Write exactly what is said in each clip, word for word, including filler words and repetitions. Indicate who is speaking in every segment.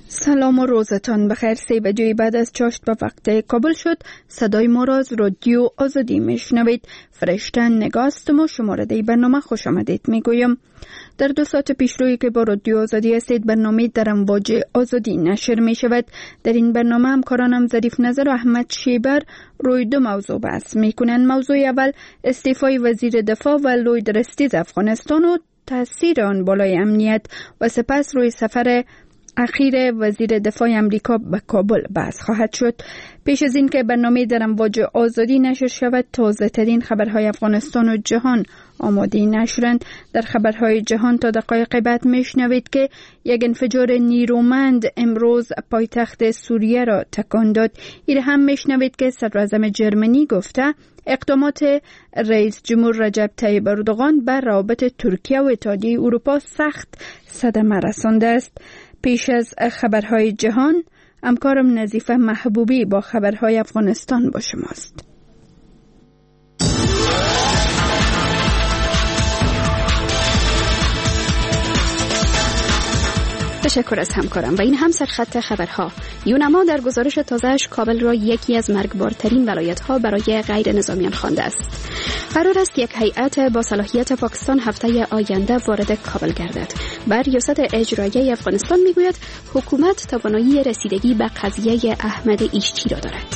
Speaker 1: سلام و روزتان بخیر. سه بجه بعد از چاشت به وقت کابل شد. صدای ما را از رادیو آزادی میشنوید. فرشته نگاستم و شماره دی برنامه خوش آمدید میگویم. در دو ساعت پیش روی که با رادیو آزادی هستید، برنامه در امواج آزادی نشر می شود. در این برنامه همکارانم ظریف نظر و احمد شیبر روی دو موضوع بحث می کنند. موضوع اول استعفای وزیر دفاع و لوید رستیز افغانستان و تاثیر آن بالای امنیت و سپس روی سفر اخیر وزیر دفاع امریکا به کابل بحث خواهد شد. پیش از این که برنامه در امواج آزادی نشر شود، تازه ترین خبرهای افغانستان و جهان آماده نشرند. در خبرهای جهان تا دقایق بعد میشنوید که یک انفجار نیرومند امروز پایتخت سوریه را تکان داد. این هم میشنوید که صدراعظم جرمنی گفته اقدامات رئیس جمهور رجب طیب اردوغان بر روابط ترکیه و اتحادیه اروپا سخت صدمه رسانده است. پیش از خبرهای جهان، همکارم نظیفه محبوبی با خبرهای افغانستان با شماست. تشکر از همکارم. و این هم سرخط خبرها. یونما در گزارش تازه‌اش کابل را یکی از مرگبارترین ولایت‌ها برای غیر نظامیان خوانده است. قرار است یک هیئت با صلاحیت پاکستان هفته آینده وارد کابل گردد. بر ریاست اجرایی افغانستان میگوید حکومت توانایی رسیدگی به قضیه احمد ایشچی را دارد.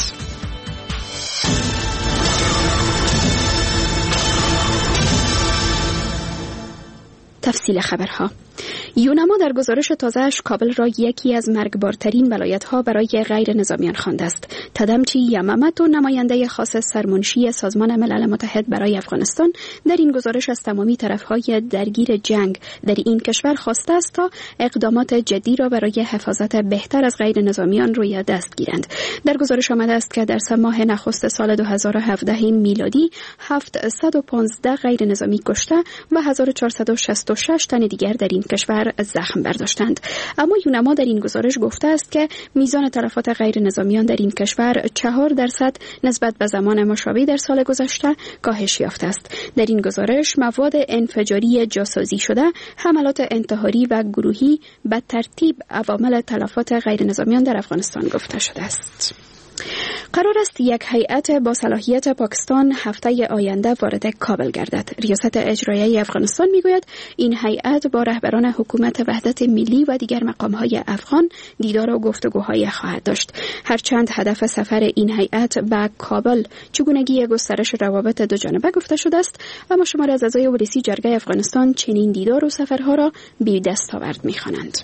Speaker 1: تفصیل خبرها. یونما در گزارش تازه‌اش کابل را یکی از مرگبارترین ولایت‌ها برای غیر نظامیان خوانده است. تدمچی یمامت و نماینده خاص سرمنشی سازمان ملل متحد برای افغانستان در این گزارش از تمامی طرف‌های درگیر جنگ در این کشور خواسته است تا اقدامات جدی را برای حفاظت بهتر از غیر نظامیان روی دست گیرند. در گزارش آمده است که در سه ماه نخست سال دو هزار و هفده میلادی هفتصد و پانزده غیر نظامی کشته و هزار و چهارصد و شصت و شش تن دیگر در این کشور زخم برداشتند. اما یونما در این گزارش گفته است که میزان تلفات غیر نظامیان در این کشور چهار درصد نسبت به زمان مشابه در سال گذشته کاهش یافته است. در این گزارش مواد انفجاری جاسازی شده، حملات انتحاری و گروهی به ترتیب عوامل تلفات غیر نظامیان در افغانستان گفته شده است. قرار است یک هیئت با صلاحیت پاکستان هفته آینده وارد کابل گردد. ریاست اجرایی افغانستان میگوید این هیئت با رهبران حکومت وحدت ملی و دیگر مقام‌های افغان دیدار و گفتگوهای خواهد داشت. هرچند هدف سفر این هیئت به کابل چگونگی گسترش روابط دو جانبه گفته شده است، اما شمار از اعضای ولسی جرگه افغانستان چنین دیدار و سفرها را بی دستاورد می‌خوانند.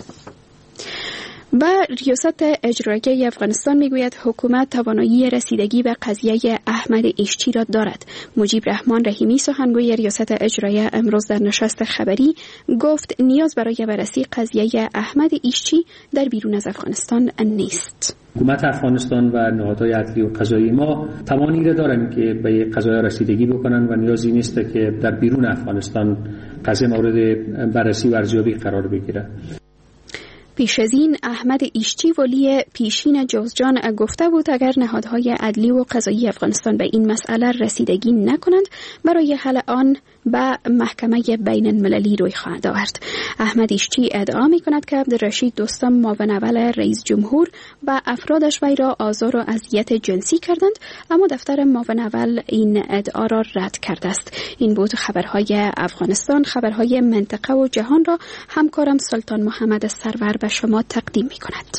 Speaker 1: و ریاست اجرایی افغانستان میگوید حکومت توانایی رسیدگی به قضیه احمد ایشچی را دارد. مجیب رحمان رحیمی سخنگوی ریاست اجرایی امروز در نشست خبری گفت نیاز برای بررسی قضیه احمد ایشچی در بیرون از افغانستان نیست.
Speaker 2: حکومت افغانستان و نهادهای عدلی و قضایی ما توانی را دارند که به قضایا رسیدگی بکنند و نیازی نیست که در بیرون افغانستان قضیه مورد بررسی و ارزیابی قرار بگیرد.
Speaker 1: پیش از این احمد ایشچی ولی پیشین جوزجان گفته بود اگر نهادهای عدلی و قضایی افغانستان به این مسئله رسیدگی نکنند برای حل آن به محکمه بین المللی روی خواهد آورد. احمد ایشچی ادعا می کند که عبدالرشید دوستم معاون اول رئیس جمهور و افرادش وی را آزار و اذیت جنسی کردند، اما دفتر معاون اول این ادعا را رد کرده است. این بود خبرهای افغانستان. خبرهای منطقه و جهان را همکارم سلطان محمد سرور به شما تقدیم می کند.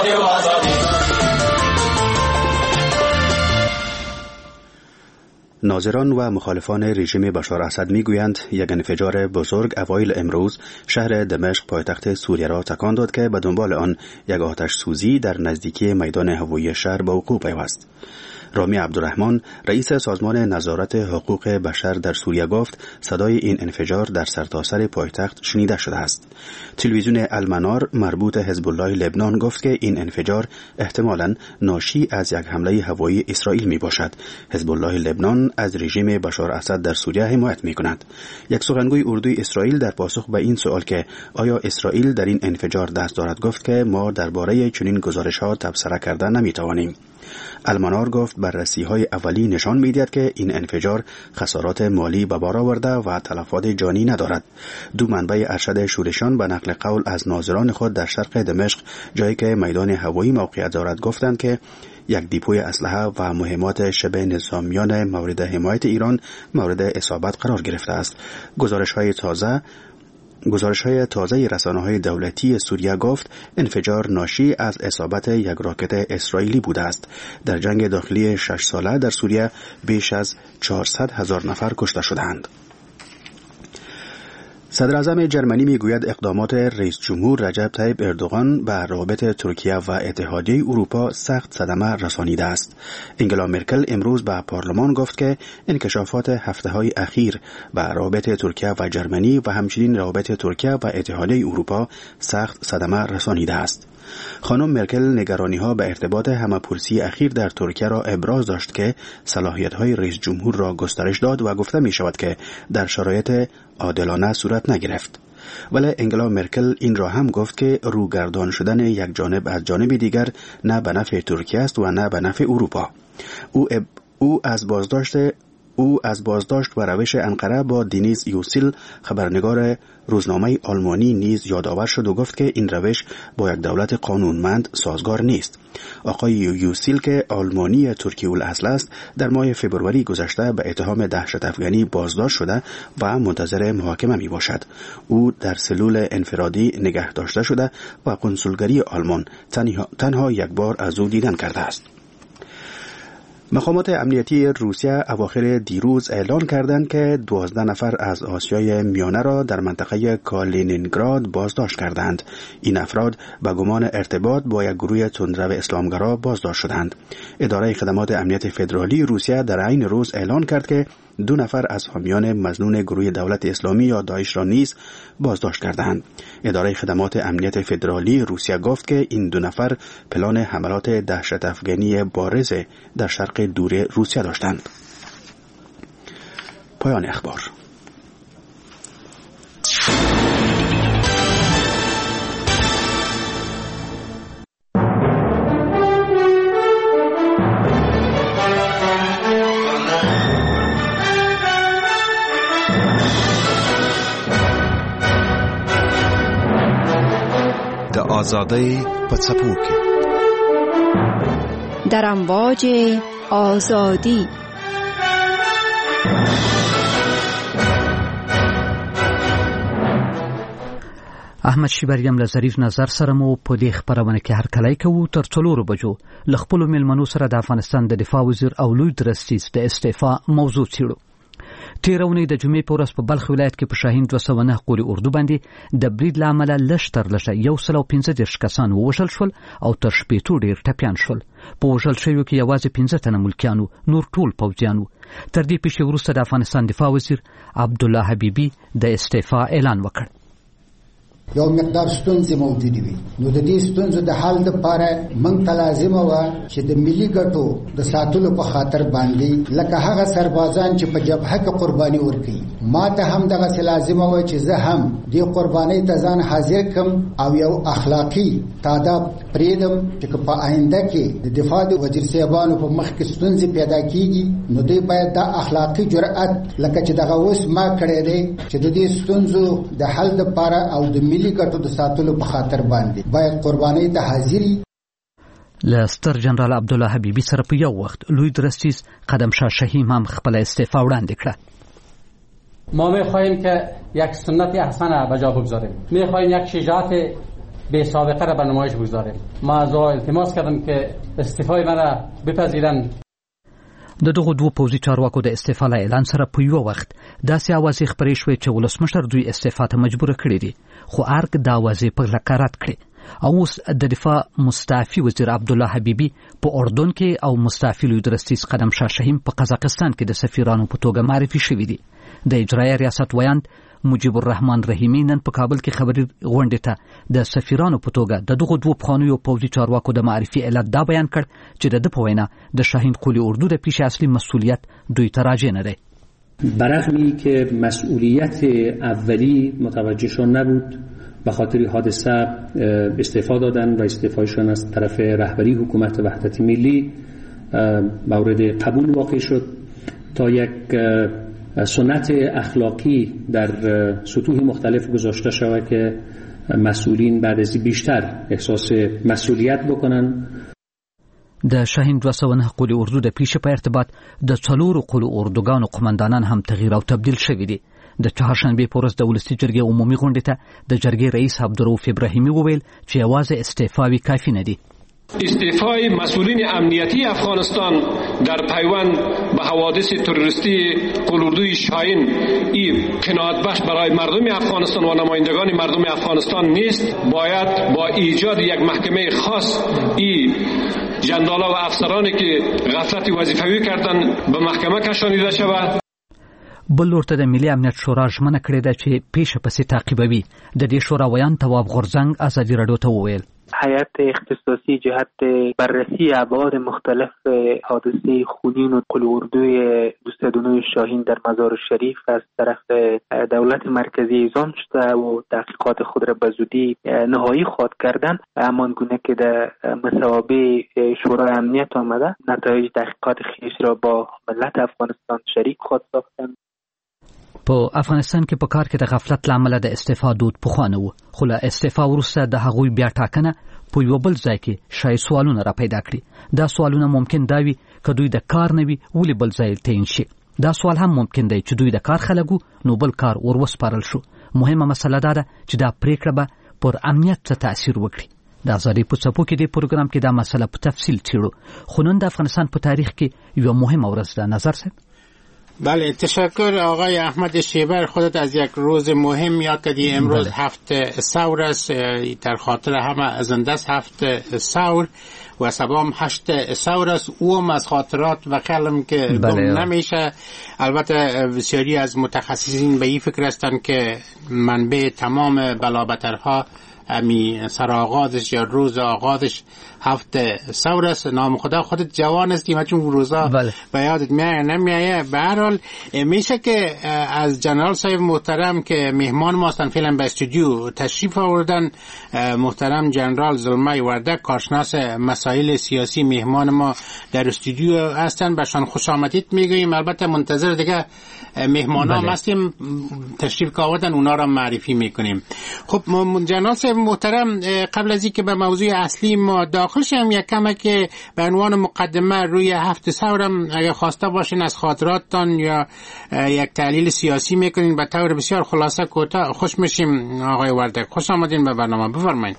Speaker 3: ناظران و مخالفان رژیم بشار اسد میگویند یک انفجار بزرگ اوایل امروز شهر دمشق پایتخت سوریه را تکان داد که به دنبال آن یک آتش سوزی در نزدیکی میدان هوایی شهر به وقوع پیوست. رامی عبدالرحمن رئیس سازمان نظارت حقوق بشر در سوریه گفت صدای این انفجار در سرتاسر پایتخت شنیده شده است. تلویزیون المنار مربوط حزب الله لبنان گفت که این انفجار احتمالاً ناشی از یک حمله هوایی اسرائیل می باشد. حزب الله لبنان از رژیم بشار اسد در سوریه حمایت می کند. یک سخنگوی اردوی اسرائیل در پاسخ به این سوال که آیا اسرائیل در این انفجار دست دارد گفت که ما درباره چنین گزارش‌ها تبصره کرده نمی توانیم. المانار گفت بررسی‌های اولی نشان می‌دهد که این انفجار خسارات مالی به بار آورده و تلفات جانی ندارد. دو منبع ارشد شورشیان به نقل قول از ناظران خود در شرق دمشق، جایی که میدان هوایی موقعیت دارد، گفتند که یک دیپوی اسلحه و مهمات شبه نظامیان مورد حمایت ایران مورد اصابت قرار گرفته است. گزارش‌های تازه گزارش‌های تازه رسانه‌های دولتی سوریه گفت انفجار ناشی از اصابت یک راکت اسرائیلی بوده است. در جنگ داخلی شش ساله در سوریه بیش از چهارصد هزار نفر کشته شدند. صدر اعظم جرمنی میگوید اقدامات رئیس جمهور رجب طیب اردوغان به روابط ترکیه و اتحادیه اروپا سخت صدمه رسانیده است. انگلا مرکل امروز به پارلمان گفت که انکشافات هفته‌های اخیر به روابط ترکیه و جرمنی و همچنین روابط ترکیه و اتحادیه اروپا سخت صدمه رسانیده است. خانم مرکل نگرانی‌ها به ارتباط همه‌پرسی اخیر در ترکیه را ابراز داشت که صلاحیت‌های رئیس جمهور را گسترش داد و گفته می‌شود که در شرایط عادلانه صورت نگرفت. ولی انگلا مرکل این را هم گفت که روگردان شدن یک جانب از جانب دیگر نه به نفع ترکیه است و نه به نفع اروپا. او, اب... او از بازداشت او از بازداشت و روش انقره با دینیز یوسیل خبرنگار روزنامه آلمانی نیز یادآور شد و گفت که این روش با یک دولت قانونمند سازگار نیست. آقای یوسیل که آلمانی ترکی الاصل است در ماه فبروری گذشته به اتهام دهشت افغانی بازداشت شده و منتظر محاکمه می باشد. او در سلول انفرادی نگه داشته شده و کنسولگری آلمان تنها, تنها یک بار از او دیدن کرده است. مقامات امنیتی روسیه اواخر دیروز اعلان کردند که دوازده نفر از آسیای میانه را در منطقه کالینینگراد بازداشت کردند. این افراد به گمان ارتباط با یک گروه تندرو اسلامگرا بازداشت شدند. اداره خدمات امنیت فدرالی روسیه در عین روز اعلان کرد که دو نفر از حامیان مظنون گروه دولت اسلامی یا داعش را نیز بازداشت کردند. اداره خدمات امنیت فدرالی روسیه گفت که این دو نفر پلان حملات دهشت افغانی بارز در شرق دور روسیه داشتند. پایان اخبار.
Speaker 4: آزادی پڅپوکي
Speaker 5: در امواج آزادی.
Speaker 6: احمد شیبریم له ظریف نظر سره مو په دې خبرونه کې هر کله کوو تر څلورو بجو له خپلو میلمنو سره د افغانستان د دفاع وزیر او لوی درستیز د استعفا موضوع څیړو. تیرونی د جمعې په ورځ په بلخ ولایت کې په شاهین دوه سوه نه قولي اردو باندې د برید له امله لږ تر لږه یو سل او پنځه دېرش کسان ووژل شول او تر شپېتو ډېر ټپیان شول. په وژل شویو کې یوازې پنځه تنه ملکیانو، نور ټول پوځیان وو. تر دې پیښې وروسته د افغانستان دفاع وزیر عبدالله حبیبي د استعفا اعلان وکړ.
Speaker 7: یو مقدار ستونزې موجودې وي، نو د دې ستونزو د حل لپاره موږ ته لازمه وه چې د ملي ګټو د ساتلو په خاطر باندې لکه هغه سربازان چې په جبهه کې قرباني ورکوي، ما ته هم دغسې لازمه وه چې زه هم دې قربانۍ ته ځان حاضر کړم او یو اخلاقي تاداب پرېږدم چې که په آینده کې د دفاع د وزیر صاحبانو په مخ کې ستونزې پیدا کېږي نو دوی باید دا اخلاقي جرأت لکه چې دغه اوس ما کړی دی چې د دې ستونزو د حل لپاره او د ملي ګټو د ساتلو په خاطر باندې باید قربانۍ ته حاضري.
Speaker 6: له ستر جنرال عبدالله حبیبي سره په یو وخت لوی درستیز قدم شاه شهیم هم خپل استعفا وړاندې کړه.
Speaker 8: ما می‌خواهیم که یک سنت احسن به جا بگذاریم، می‌خواهیم یک شجاعت بی سابقه را به نمایش بگذاریم. ما از التماس کردم که استعفای مرا بپذیرند.
Speaker 6: د دغو دوه پوځي چارواکو د استعفا له اعلان سره په یو وخت داسې اوازې خپرې شوې چې ولسمشر دوی استعفا ته مجبوره کړي دي، خو ارګ دا اوازې په کلکه رد کړې او اوس د دفاع مستعفي وزیر عبدالله حبیبي په اردن کې او مستعفي لوی درستیز قدم شاه شهیم په قزاقستان کې د سفیرانو په توګه معرفي شوي دي. د اجرایه ریاست ویاند مجیب الرحمن رحیمی نن په کابل کې خبري غونډې ته د سفیرانو په توګه د دغو دوه پخوانیو پوځي چارواکو د معرفي علت دا بیان کړ چې د ده په وینا د شاهین قولي اردو د پیش اصلي مسئولیت دوی ته راجع نه دی.
Speaker 2: برغمی که مسئولیت اولی متوجهشان نبود، به خاطر حادثه استعفا دادن و استعفایشان از طرف رهبری حکومت وحدت ملی مورد قبول واقع شد تا یک سنت اخلاقی در سطوح مختلف گذاشته شود که مسئولین بعد از بیشتر احساس مسئولیت بکنن.
Speaker 6: د شاهین دوه سوه نه قول اردو د پیش په ارتباط د څلورو قول اردوګانو قمندانان هم تغییر او تبدیل شوي دي. د چهارشنبې په ورځ د ولسي جرګې عمومي غونډې ته د جرګې رئیس عبدالرؤف ابراهیمي وویل چې یوازې استعفاوی کافی نه دي.
Speaker 9: استعفای مسئولین امنیتی افغانستان در پیوند به حوادث تروریستی قلوردوی شاهین این قناعت بخش برای مردم افغانستان و نمایندگان مردم افغانستان نیست. باید با ایجاد یک محکمه خاص این جندالا و افسرانی که غفلت وظیفوی کردن به محکمه کشانیده شود.
Speaker 6: بل ورته د ملي امنیت شورا ژمنه کړې ده چې پیشه پسې تعقیبوي. د دې شورا ویان تواب غورځنګ ازادي راډیو ته وویل
Speaker 10: هیئت اختصاصی جهت بررسی ابعاد مختلف حادثه خونین و قل اردوی دوستدونوی شاهین در مزار شریف از طرف دولت مرکزی اعزام شده و تحقیقات خود را به زودی نهایی خواهد کردن. همان گونه که در مصوبه شورای امنیت آمده نتایج تحقیقات خیش را با ملت افغانستان شریک خواهد ساختن.
Speaker 6: په افغانستان کې په کار کې د غفلت لامل د استعفا دود پخوانه و، خو له استعفا وروسته د هغوی بیا ټاکنه په یو بل ځای کې شاید سوالونه را پیدا کړي. دا سوالونه ممکن دا وي که دوی د کار نه وي ولې بل ځای تعین شي. دا سوال هم ممکن دی چې دوی د کار خلک نو بل کار ور وسپارل شو. مهمه مسله دا ده چې دا پریکړه به پر امنیت څه تاثیر وکړي. د ازادي په څپو کې د پروګرام کې دا مسله په تفصیل څېړو. خو نن د افغانستان په تاریخ کې یو مهمه ورځ ده. نظر صاحب؟
Speaker 11: بله، تشکر آقای احمد شیبر. خودت از یک روز مهم یاد کردی. امروز هفت ثور است، در خاطر همه زنده است هفت ثور و سبام هشت ثور است. او هم از خاطرات و کلم که گم نمیشه. البته بسیاری از متخصصین به این فکر هستند که منبع تمام بلابترها امی سر آغازش یا روز آغازش هفت ثور است. نام خدا خودت جوان هستی، چون روزا به یادت میایه نمیایه. به هر حال میشه که از جنرال صاحب محترم که مهمان ما هستن فعلا به استودیو تشریف آوردن، محترم جنرال زلمای وردک کارشناس مسائل سیاسی مهمان ما در استودیو هستن، بهشان خوش آمدید میگوییم. البته منتظر دیگه مهمان ها هستیم تشریف که آوردن، اونا را معرفی میکنیم. خب جنرال صاحب محترم، قبل از اینکه به موضوع اصلی ما داخل شیم یک کمه که به عنوان مقدمه روی هفت ثورم اگه خواسته باشین از خاطراتتان یا یک تحلیل سیاسی میکنین به طور بسیار خلاصه کوتاه خوش میشیم. آقای وردک خوش آمدین به برنامه، بفرمایید.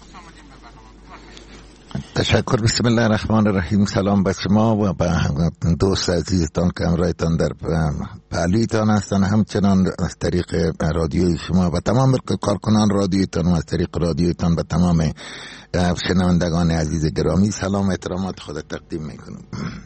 Speaker 12: تشکر. بسم الله الرحمن الرحیم. سلام به شما و به دوست عزیزتان که همراهتان در پهلویتان هستن، همچنان از طریق رادیوی شما و تمام کارکنان رادیویتان و از طریق رادیویتان به تمام شنوندگان عزیز گرامی سلام احترامات خود تقدیم میکنم.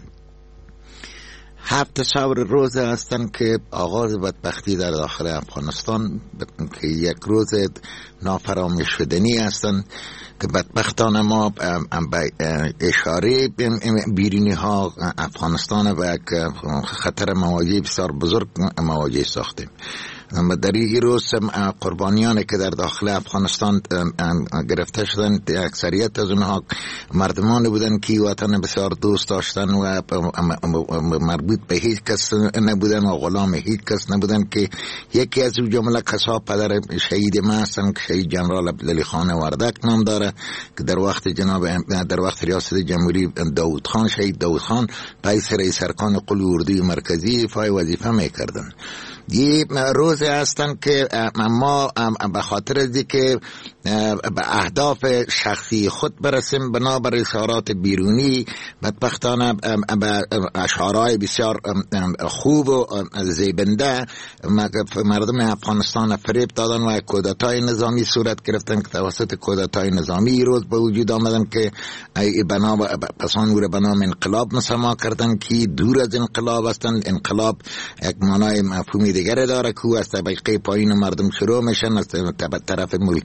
Speaker 12: هفت ثور روز هستند که آغاز بدبختی در داخل افغانستان که یک روز نافراموش شدنی هستند که بدبختان ما به اشاره بیرونی ها افغانستان به خطر مواجه بسیار بزرگ مواجه ساخته. در این روز قربانیانی که در داخل افغانستان گرفته شدن اکثریت از اونها مردمانی بودن که وطن بسیار دوست داشتن و مربوط به هیچ کس نبودن و غلام هیچ کس نبودن، که یکی از اون جمله کسا پدر شهید ما هستن که شهید جنرال عبدالعلی خان وردک نام داره که در وقت جناب در وقت ریاست جمهوری داود خان شهید داود خان رئیس رئیس ارکان قل اردوی مرکزی فای وظیفه میکردن. یه روز هستن که ما به خاطر از که به اهداف شخصی خود برسیم بنابر اشارات بیرونی بدبختانه به اشارهای بسیار خوب و زیبنده مردم افغانستان فریب دادن و کودتای نظامی صورت گرفتن که توسط کودتای نظامی روز به وجود آمدن که بنا پسان او را به نام انقلاب مسما کردن که دور از انقلاب هستند. انقلاب یک معنای مفهومی دیگری داره که از طبقه پایین مردم شروع میشن، از طرف ملکی ها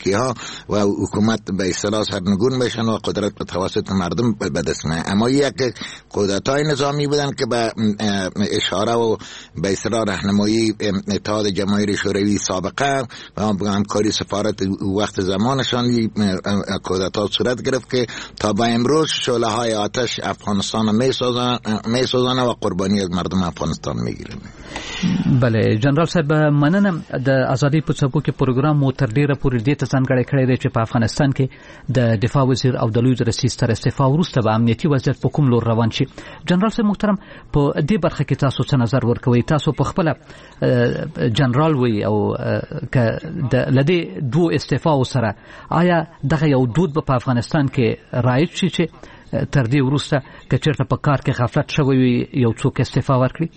Speaker 12: و حکومت به اصطلاح سرنگون بشن و قدرت به توسط مردم به دست میاد. اما یک قدرت‌های نظامی بودن که به اشاره و به اصطلاح راهنمایی اتحاد جماهیر شوروی سابقه و همکاری سفارت وقت زمانشان قدرت‌ها صورت گرفت که تا به امروز شعله‌های آتش افغانستان می‌سوزانه و قربانی از مردم افغانستان میگیرن.
Speaker 6: بله جنرال صاحب مننه. د ازادي په څپو کې پروګرام مو تر ډیره پورې دې ته ځانګړی کړی دی چې په افغانستان کې د دفاع وزیر او د لوی رئیس تر استعفا وروسته به امنیتي وضعیت په کوم لور روان شي. جنرال صاحب محترم په دې برخه کې تاسو څه نظر ورکوي؟ تاسو په خپل جنرال وی او ک د لدې دوه استعفا سره آیا دغه یو دود په افغانستان کې رایج شي چې تر دې وروسته که چېرته په کار کې غفلت شوی وي یو څوک استعفا ورکړي؟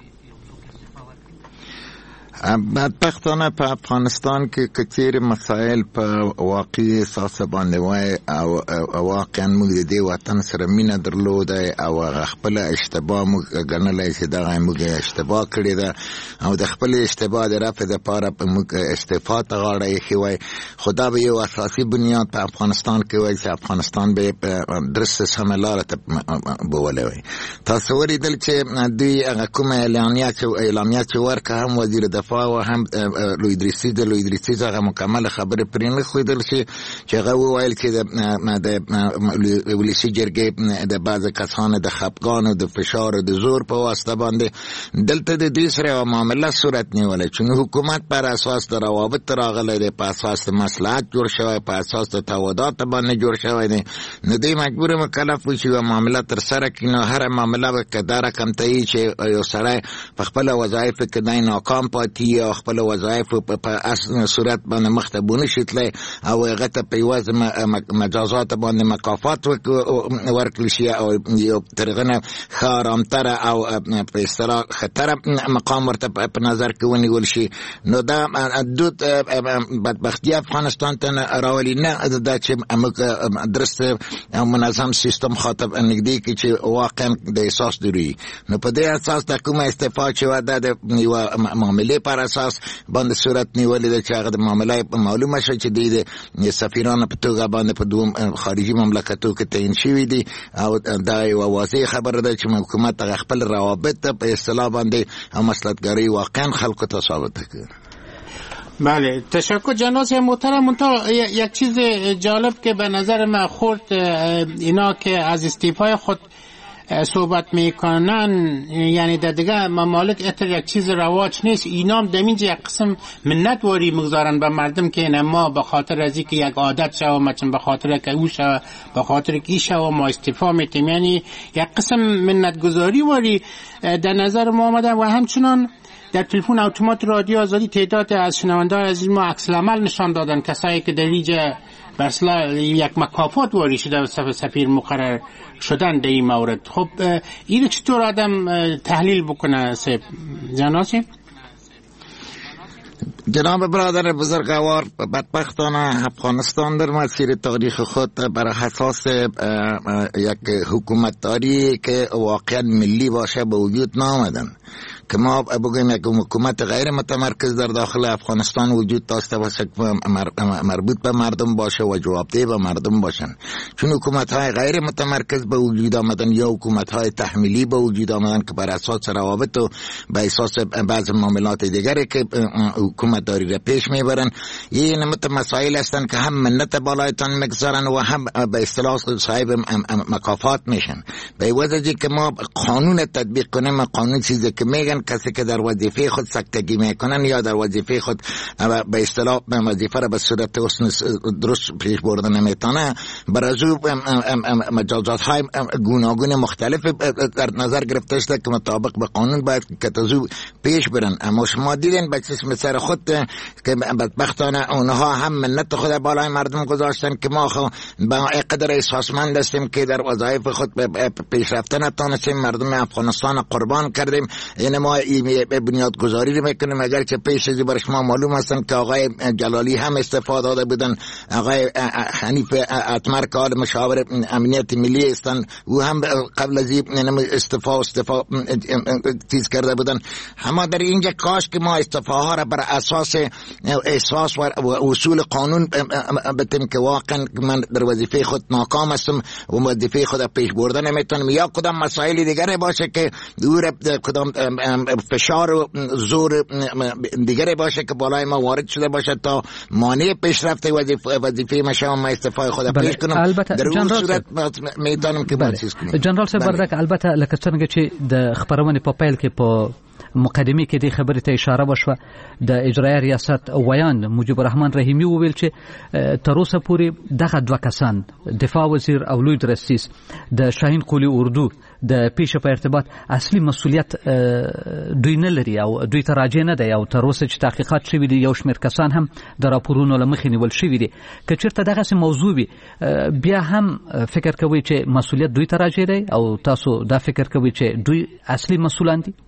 Speaker 12: بدبختانه په افغانستان کې کثیر مسائل په واقعي اساس باندې وای او واقعا موږ د دې وطن سره مینه درلوده او خپل اشتباه موږ ګڼلای چې دغه موږ اشتباه کړی ده او د خپل اشتباه د رفع لپاره موږ استعفا ته غاړه ایښې وای. خدا به یو اساسي بنیاد په افغانستان کې وای چې افغانستان به درسته سمه لاره ته بولی وای. تاسو ولیدل چې دوی هغه کومه اعلامیه چې ورکړه هم وزیر دفاع و هم لوی ادریسی د لوی ادریسی څخه مکمل خبره پرې نه خویدل شي چې هغه وویل چې د ولسی جرګې د بعض کسانو د خپګان او د فشار او د زور په واسطه باندې دلته د دې سره معامله صورت نیولې چې حکومت پر اساس د روابط راغلی دی، په اساس د مصلحت جوړ شوی، په اساس د تعهدات باندې جوړ شوی دی. نو دوی مجبور مکلف وي چې معامله تر سره کړي. نو هر معامله به کدا رقم ته چې یو سړی په خپل وظایف کې دای ناکام پاتې یا خپل وظایف په اصل صورت باندې مختبونه شتله او هغه ته په یوازې مجازات باندې مکافات ورکړي شي او یو ترغنه خارامتر او په اصطلاح خطر مقام ورته په نظر کې ونیول شي. نو دا دود بدبختی افغانستان ته راولي نه دا چې موږ درسته او منظم سیستم خاطب نګدي کې چې واقعا د احساس دوی. نو په دې اساس د کومه استفاده چې ودا د یو معاملې پر اساس باندې صورت نیولې ده چې هغه د معاملې معلومه شي چې د سفیرانو په توګه باندې په دوه خارجي مملکتونو کې تعیین شوی دي او دا یو واضح خبره ده چې حکومت خپل روابط په اصطلاح باندې او مصلحتګري واقعا خلکو ته ثابت کړي.
Speaker 11: بله تشکر جناب محترم. منتها یک چیز جالب که به نظر من خورد اینا که از استعفای خود صحبت میکنن یعنی در دیگه ممالک اتر یک چیز رواج نیست. اینا هم دمینجا یک قسم منت واری مگذارن به مردم که نه ما به خاطر از که یک عادت شو مثلا به خاطر که او شو به خاطر که ای شو ما استعفا میتیم. یعنی یک قسم منت گذاری واری در نظر ما آمده و همچنان در تلفن اتومات رادیو آزادی تعداد از شنونده‌های عزیز ما عکس العمل نشان دادن، کسایی که در اینجا برسلا یک مکافات واری شده و سفیر مقرر شدن در این مورد. خب این چطور آدم تحلیل بکنه سیب جناسی؟
Speaker 12: جناب برادر بزرگوار، بدبختانه افغانستان در مسیر تاریخ خود بر اساس یک حکومتداری که واقعا ملی باشه به وجود نآمدن. که ما بگویم یک حکومت غیر متمرکز در داخل افغانستان وجود داشته باشه مربوط به مردم باشه و جوابدهی به مردم باشن. چون حکومت های غیر متمرکز به وجود آمدن یا حکومت های تحمیلی به وجود آمدن که بر اساس روابط و به اساس بعض معاملات دیگری که حکومت داری را پیش میبرن، این نمط مسائل هستند که هم منت بالایتان مگذارن و هم به اصطلاح صاحب مکافات میشن. به وجهی که ما قانون تطبیق کنیم، قانون چیزی که میگن کسی که در وظیفه خود سکتگی میکنن یا در وظیفه خود به اصطلاح وظیفه را به صورت درست پیش بردن نمیتونه، بر از او مجازات های گوناگون مختلف در نظر گرفته شده که مطابق به قانون باید که تزو پیش برن. اما شما دیدین به چشم سر خود که بدبختانه اونها هم منت خود بالای مردم گذاشتن که ما با قدر احساسمند هستیم که در وظایف خود پیشرفته نتونستیم، مردم افغانستان قربان کردیم. این ما بنیاد گذاری میکنیم. اگر که پیش از برای شما معلوم هستن که آقای جلالی هم استفاده داده بودن، آقای حنیف اتمر مرکز مشاور امنیت ملی هستند و هم قبل از این استفاده استفاده چیز کرده بودن. اما در اینجا کاش که ما استفاها را بر اساس احساس و اصول قانون بتیم که واقعا من در وظیفه خود ناکام هستم و وظیفه خود پیش بردن نمیتونم، یا کدام مسائل دیگری باشه که دور کدام فشار و زور دیگری باشه که بالای ما وارد شده باشه تا مانع پیشرفت وظیفه وظیفه مشام ما استفاده خود پیش کنم. در اون صورت میتونم که ما چیز کنیم.
Speaker 6: جنرال صاحب بردک البته لکه څنګه چې د خبرونه په پیل کې په مقدمه کې د خبرې ته اشاره وشوه، د اجرایي ریاست ویان مجيب الرحمن رحیمی وویل چې تر اوسه پورې دغه دوه کسان دفاع وزیر او لوی درستیس د شاهین قولی اردو د پیښې په ارتباط اصلي مسولیت دوی نه لري او دوی ته راجع نه دی او تر اوسه چې تحقیقات شوي دي یو شمېر کسان هم د راپورونو له مخې نیول شوي دي. که چېرته دغسې موضوع وي بیا هم فکر کوئ چې مسولیت دوی ته راجع دی او تاسو دا فکر کوئ چې دوی اصلي مسؤلان دي؟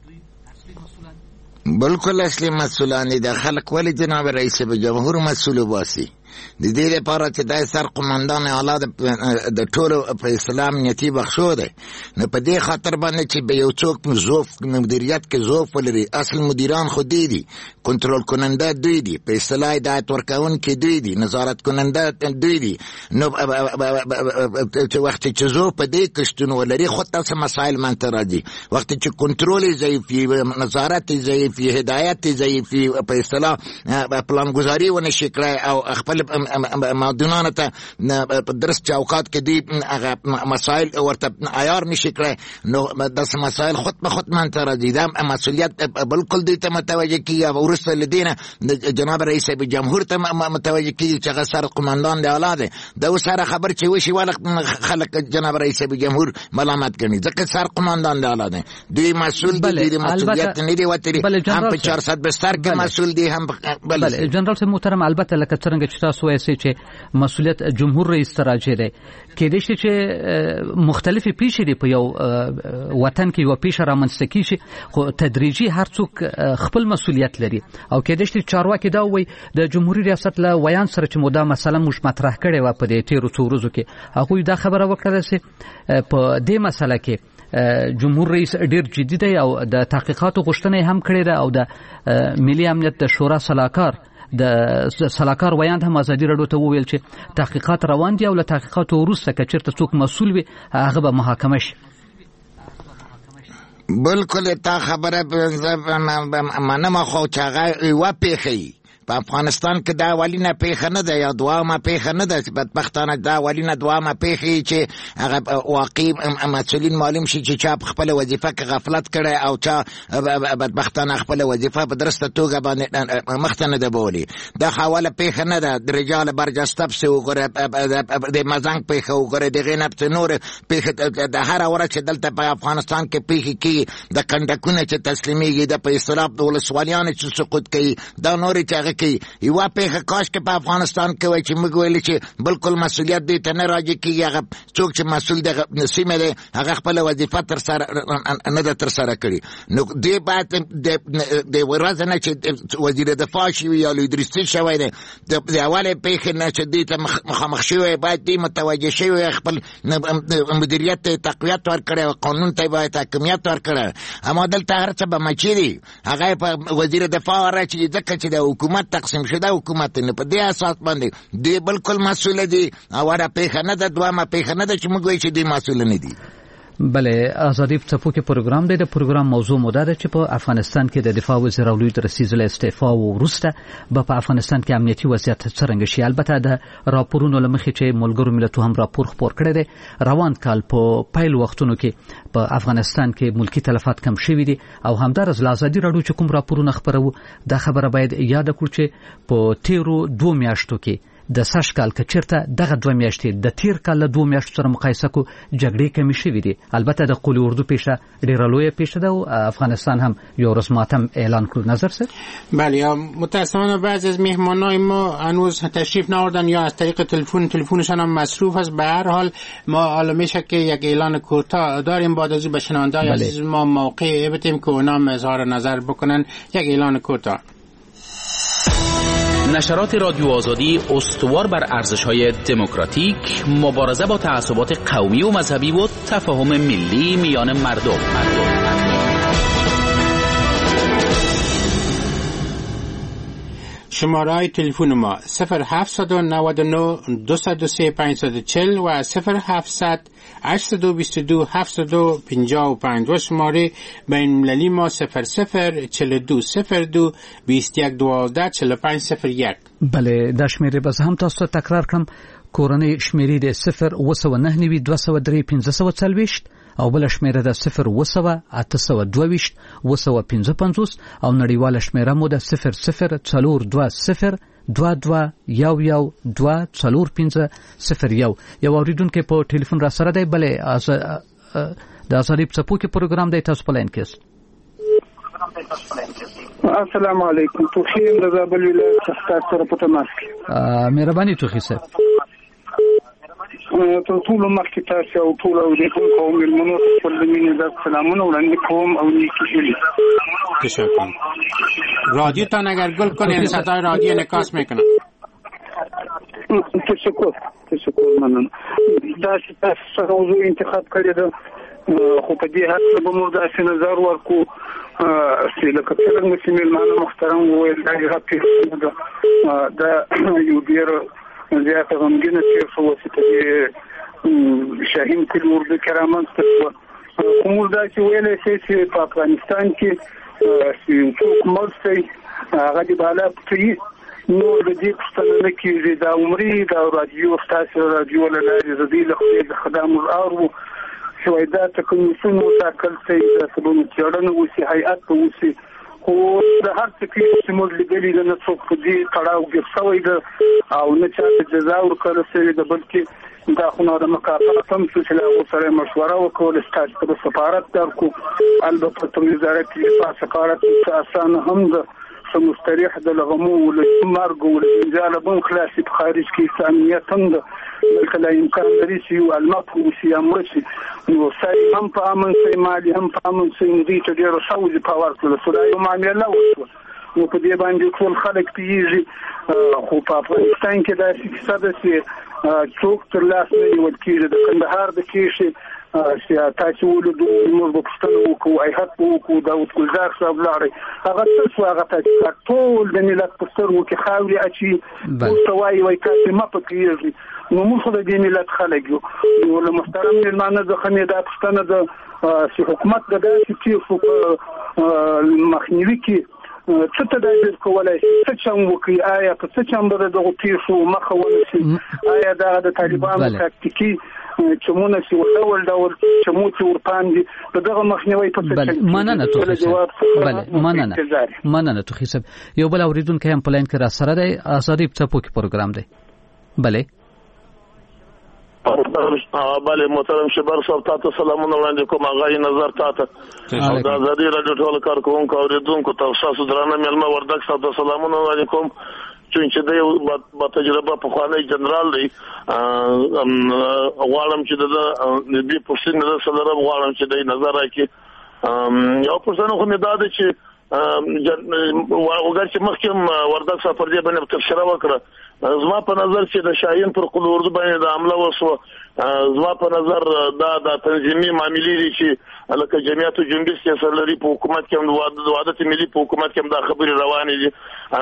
Speaker 12: بالکل اصلي مسؤلان دي. د خلک ولې جناب رئیس جمهور مسؤل باسي؟ د دې لپاره چې د سر قومندان اعلی د ټولو په اسلام نیتی بخښو دی، نو په دې خاطر باندې چې به یو څوک ضعف مدیریت کې ضعف ولري، اصل مدیران خو دی دي، کنټرول کننده دوی دي، په اصطلاح هدایت ورکوونکي دوی دي، نظارت کننده دوی دي. نو چې وخت چې ضعف په دې کې شتون ولري خو تاسو مسائل منته راځي. وخت چې کنټرول ضعیف وي، نظارت ضعیف وي، هدایت ضعیف وي، په اصطلاح پلانګذاري ونه شي کړای او خپل مادونانو ته په درست چوکات کې دی هغه مسائل ورته عیار نشي کړای، نو داسې مسائل خود به خود منته راځي. دا مسؤلیت بالکل دوی ته متوجه کیږي او وروسته له دې نه جناب رئیس جمهور ته متوجه کیږي چې هغه سر قومندان د اعلی دی. د اوس سره خبر چې وشي ولې خلک جناب رئیس جمهور ملامت کوي ځکه سر قومندان د اعلی دی، دوی مسؤل دي، دوی مسؤلیت نه دی وتري، هم په چهارصد بستر کې مسؤل دي هم.
Speaker 6: بله جنرال صاحب محترم، البته لکه څنګه چې تاسو وایئ چې مسؤلیت جمهور رئیس ته راجع دی، کېدای شي چې مختلفې پیښې دي په یو وطن کې یوه پیښه رامنځته کېږي خو تدریجي هر څوک خپل مسؤلیت لري او کېدای شي چارواکي دا ووایي د جمهوري ریاست له ویان سره چې مو دا مسله موږ مطرح کړې وه په دې تېرو څو ورځو کې، هغوی دا خبره وکړله چې په دې مسله کې جمهور رئیس ډیر جدي دی او د تحقیقاتو غوښتنه هم کړې ده او د ملي امنیت د شورا سلاکار د سلاکار ویاند هم ازادي راډیو ته وویل چې تحقیقات روان دي او له تحقیقاتو وروسته که چېرته څوک مسؤل وي هغه به محاکمه شي.
Speaker 12: بالکل تا خبره منم خو چې هغه یوه پیښه په افغانستان کې دا اولینه پیښه نه ده یا دوامه پیښه نه ده، بدبختانه دا اولینه دوامه پیښه چې هغه واقعي مسؤلین معلوم شي چې چا په خپله وظیفه کې غفلت کړی او چا بدبختانه خپله وظیفه په درسته توګه باندې مخته نه ده بولي. دا اوله پیښه نه ده. د رجال برجسته پسې وګوره، د مزنګ پیښه وګوره، د هغې نه پسې نورې پیښې د هره ورځ چې دلته په افغانستان کې پیښې کېږي، د کنډکونه چې تسلیمیږي، د په اصطلاح د ولسوالیانو چې سقوط کوي، دا نورې چې هغه کوي. یوه پیښه کاش کې په افغانستان کې وای چې موږ ویلې چې بالکل مسؤلیت دې ته نه راجع کېږي، هغه څوک چې مسؤل د سیمې دی هغه خپله وظیفه ترسره نه ده ترسره کړې. نو دې باید د ورځې نه چې وزیر دفاع شوي یا لوی درستي شوی دی د اولې پیښې نه چې دې ته مخامخ شوی باید دې متوجه شوی خپل مدیریت ته تقویت ورکړی او قانون ته باید حاکمیت ورکړی. اما دلته هر څه به مچې دي، هغه په وزیر دفاع راچي ځکه چې د حکومت تقسیم شده حکومت نه په دې اساس باندې دی بالکل مسؤل دي او دا پیښه نه ده، دوامه پیښه نه ده چې موږ وایو چې دی مسؤل نه دي.
Speaker 6: بله آزادی څپو کې پروګرام دی. د پروګرام موضوع مو دا ده چې په افغانستان کې د دفاع وزیر او لوی درستیز له استعفا وروسته به په افغانستان کې امنیتي وضعیت څرنګه شي. البته د راپورونو له مخې چې ملګرو ملتونو هم راپور خپور کړی دی، روان کال په پیل وختونو کې په افغانستان کې ملکی تلفات کم شوي دي او همدارس له آزادي راډیو چې کوم راپورونه خپروو دا خبره باید یاد کړو چې په تیرو دوه میاشتو کې د سږ کال که چېرته دغه دوه میاشتې د تیر کال له دوه میاشتو سره مقایسه کړو جګړې کمې شوي دي. البته د قول اردو پیښه ډېره لویه پیښه ده او افغانستان هم یو ورځ ماتم اعلان کړو. نظر صاحب؟
Speaker 11: بله متاسفانه بعضی از مهمانای ما هنوز تشریف نآوردن یا از طریق تلفن تلفنشان هم مصروف است. به هر حال ما حالا میشه که یک اعلان کوتاه داریم بعد از او به شنونده‌های عزیز ما موقع بدیم که اونا اظهار نظر بکنن. یک اعلان کوتاه.
Speaker 13: نشرات رادیو آزادی استوار بر ارزش‌های دموکراتیک، مبارزه با تعصبات قومی و مذهبی و تفاهم ملی میان مردم. مردم.
Speaker 11: شماره های تلفن ما صفر هفت نه نه دو صفر سه پنج چهار صفر و صفر هفتصد هشت دو دو هفت دو پنج پنج و شماره بین المللی ما صفر صفر چهل و دو صفر دو بیست و یک دوازده چهل و پنج صفر یک.
Speaker 6: بله دا شمیره باز هم تاسو تکرار کړم. کورنۍ شمیرې د صفر اوه سوه نهه نوي دوه سوه درې پنځه سوه څلوېښت او بله شمیره د صفر اوه سوه اته سوه دوه ویشت اوه سوه پنځه پنځوس او نړیواله شمیره مو د صفر صفر څلور دوه صفر دوه دوه یو یو دوه څلور پنځه صفر یو. یو اورېدونکی په ټلیفون را سره دی. بلې د ازادي په څپو کې پروګرام دی، تاسو په لاین کې یاست.
Speaker 14: السلام علیکم. توخی د زابل ولایت څخه سره په تماس کې.
Speaker 6: مهرباني توخی صاحب.
Speaker 14: ته ټول مخکې تاسو او ټول اوریدونکو او ملمنو ته د مینې د سلامونه وړاندې کوم او نیکی هیلې.
Speaker 11: تشکر. رادیو تان اگر گل کنین صدای رادیو انعکاس میکنه.
Speaker 14: تشکر تشکر مننه. دا چې تاسو موضوع انتخاب کړی ده خو په دې حق به موږ داسې نظر ورکو چې لکه څنګه چې ملمانه محترم وویل دا یې حق ده. دا یو ډېر زیاته غمګینه تېر شوه چې په دې شاهین کلي اردو کې رامنځته شوه. خو موږ داسې ویلی شئ چې په افغانستان کې چې څوک مړ شي هغه د بالا پټوي. نو د دې پوښتنه نه کېږي. دا عمري دا رادیو ستاسو رادیو له لارې د دې له خولې څخه دا موږ اورو چې وایي دا ته کمیسیون وټاکل شي، دا سبونه څېړنه وشي، هیئت به وشي. خو د هر څه کې چې موږ لیدلي ده نه څوک په دې تړاو ګیر شوی ده او نه چا ته جزا ورکړل شوې ده، بلکې دا خو نو د مکافات هم چې له هغو سره مشوره وکړل ستاسو ته به سفارت درکړو. البته په وزارت دفاع سفارت څه اسانه هم ده څه مستریح د لغمو له مرګ او له جنجاله به هم خلاصي په خارج کې امنیت هم ده، بلکې لا امکان لري چې یو المات وشي یا مړه شي. نو سړی هم په امن شي، مالي هم په امن شي. نو دوی ته ډېره ښه وظیفه ورکړله شوه. دا یو معامله وشوه. نو په دې باندې ټول خلک پوهېږي. خو په افغانستان کې داسې کیسه ده چې څوک تر لاس نه نیول کېږي. د کندهار د کیشې چې تاسو ولودو موږ به پوښتنه وکړو، هیئت به وکړو، داود ګلزار صاحب لاړی هغه څه شو؟ هغه تاسو ټول د ملت په سترګو کې خاورې اچوي، ورته وایي وایي تاسې مه پکېږئ. نو موږ خو د دې ملت خلک یو. نو له محترم مېلمانه څخه مې دا پوښتنه ده چې حکومت د داسې پیښو په مخنیوي کې څه تدابیر کولی شي، څه چم وکړي؟ آیا په څه چم به د دغو پیښو مخه ونیسي؟ آیا دا د طالبانو تاکتیکي چمونه چې ډول ډول چمو چې ورپاندې د دغه مخنیوي په څه
Speaker 6: چم؟ مننه توخی صاحب. بله مننه مننه توخی صاحب. یو بل اورېدونکی هم په لاین کې را سره دی. ازادي په څپو کې پروګرام دی. بله
Speaker 15: بله محترم شبر صاحب تاسو سلامونه وړاندې کوم. هغه نظر تاسو او د ازادي رادیو ټول کارکونکو او اوریدونکو تاسو درانه مېلمه وردګ صاحب ته سلامونه وړاندې کوم چې د با تجربه په خوانی جنرال دی. غواړم چې د دې پوښتنې د سره غواړم چې د نظر راکړي. یو پوښتنه خو مې دا ده چې وګر چې مخکې وردګ صاحب پر دې باندې تبصره وکړه. زما په نظر چې د شاهین پر قل اردو باندې د حمله وسوه، زما په نظر دا د تنظیمي معاملې دي چې لکه جمعیت جنبي سیاست لري په حکومت کې هم د وحدت ملي په حکومت کې هم دا خبرې روانې دي.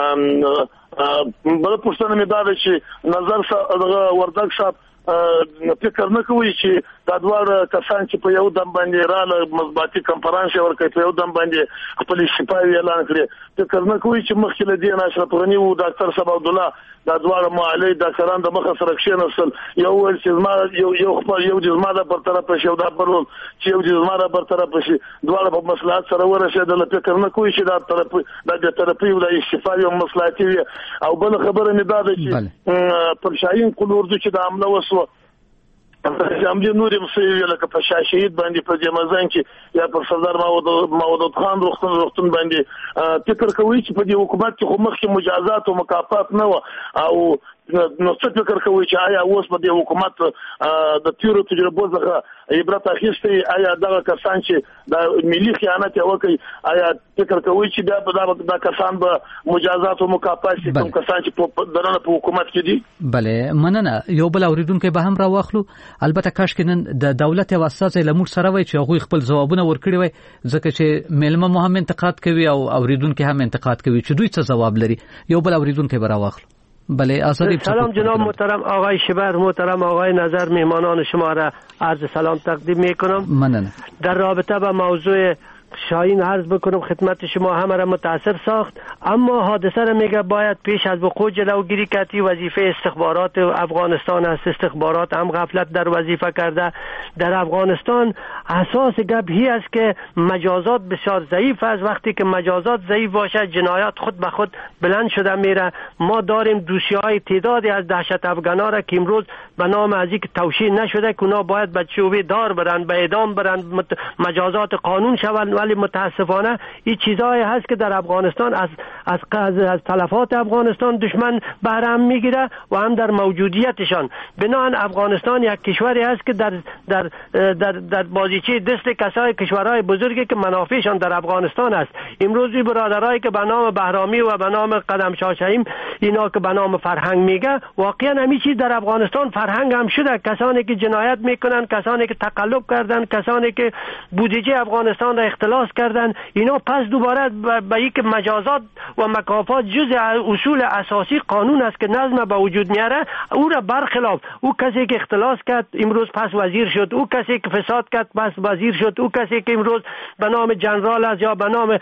Speaker 15: بل پوښتنه مې دا ده چې نظر وردګ صاحب فکر نه کوي چې دا دواړه کسان چې په یو دم باندې رااله مطبوعاتي کنفرانس ورکړي، په یو دم باندې خپل استعفا اعلان کړي، فکر نه کوي چې مخکې له دې اشرف غني او ډاکټر صاحب عبدالله دا دواړه معالي ډاکټران د مخه سره کښېناستل، یو ویل چې زما یو یو خپل یو د زما د برطرف شي او دا پرول چې یو د زما د برطرف شي، دواړه په مصلحت سره ورسېدل. فکر نه کوي چې دا طرف د دې طرفي او د استعفا یو مصلحتي وي. او بل خبره مې دا ده چې پر شاهین قل اردو چې د حمله وسوه جامدی نور مسوي لکه په شاه شهید باندې په جمازان کې یا پر سردار مودود خان روختون روختون باندې فکر کوي چې په دې حکومت کې خو مخکې مجازات او مکافات نه و او نو څه فکر کوي چې آیا اوس په دې حکومت د تیرو تجربو څخه عبرت اخیستی؟ آیا دغه کسان چې د ملي خیانت وکړي آیا فکر کوي چې بیا به دا کسان به مجازات او مکافات شي کوم کسان چې په دننه په حکومت کې دي؟
Speaker 6: بله مننه. یو بل اوریدونکو به هم راواخلو. البته کاش کې نن د دولت او اساس لمر سره وای چې هغه خپل ځوابونه ورکړي وای، ځکه چې ملمه مو هم انتقاد کوي او اوریدونکو هم انتقاد کوي چې دوی څه جواب لري. یو بل اوریدونکو به راواخلو. بله آزادی.
Speaker 16: سلام جناب محترم آقای شبر، محترم آقای نظر، مهمانان شما را عرض سلام تقدیم میکنم.
Speaker 6: ممنون.
Speaker 16: در رابطه با موضوع شاهین عرض بکنم خدمت شما همه را متاثر ساخت، اما حادثه را میگه باید پیش از وقوع جلوگیری کردی. وظیفه استخبارات افغانستان است، استخبارات هم غفلت در وظیفه کرده. در افغانستان اساس گپ هی است که مجازات بسیار ضعیف است. وقتی که مجازات ضعیف باشه جنایات خود به خود بلند شده میره. ما داریم دوسیه‌های تعدادی از دهشت افغانا را که امروز به نام از اینکه توشیح نشده که اونا باید به چوبه دار برن، به اعدام برن، مجازات قانون شوند، ولی متاسفانه این چیزایی هست که در افغانستان از از از تلفات افغانستان دشمن بهره هم میگیره و هم در موجودیتشان. بنابراین افغانستان یک کشوری است که در در در در بازیچه دست کسای کشورهای بزرگی که منافعشان در افغانستان است. امروز این برادرایی که به نام بهرامی و به نام قدم شاهشهیم اینا که به نام فرهنگ میگه، واقعا همین چیز در افغانستان فرهنگ هم شده. کسانی که جنایت میکنن، کسانی که تقلب کردن، کسانی که بودجه افغانستان را اختلاس کردن، اینا پس دوباره به یک مجازات و مکافات جزء اصول اساسی قانون است که نظم به وجود میاره. او را برخلاف او کسی که اختلاس کرد امروز پس وزیر شد، او کسی که فساد کرد پس وزیر شد، او کسی که امروز به نام جنرال است یا به نام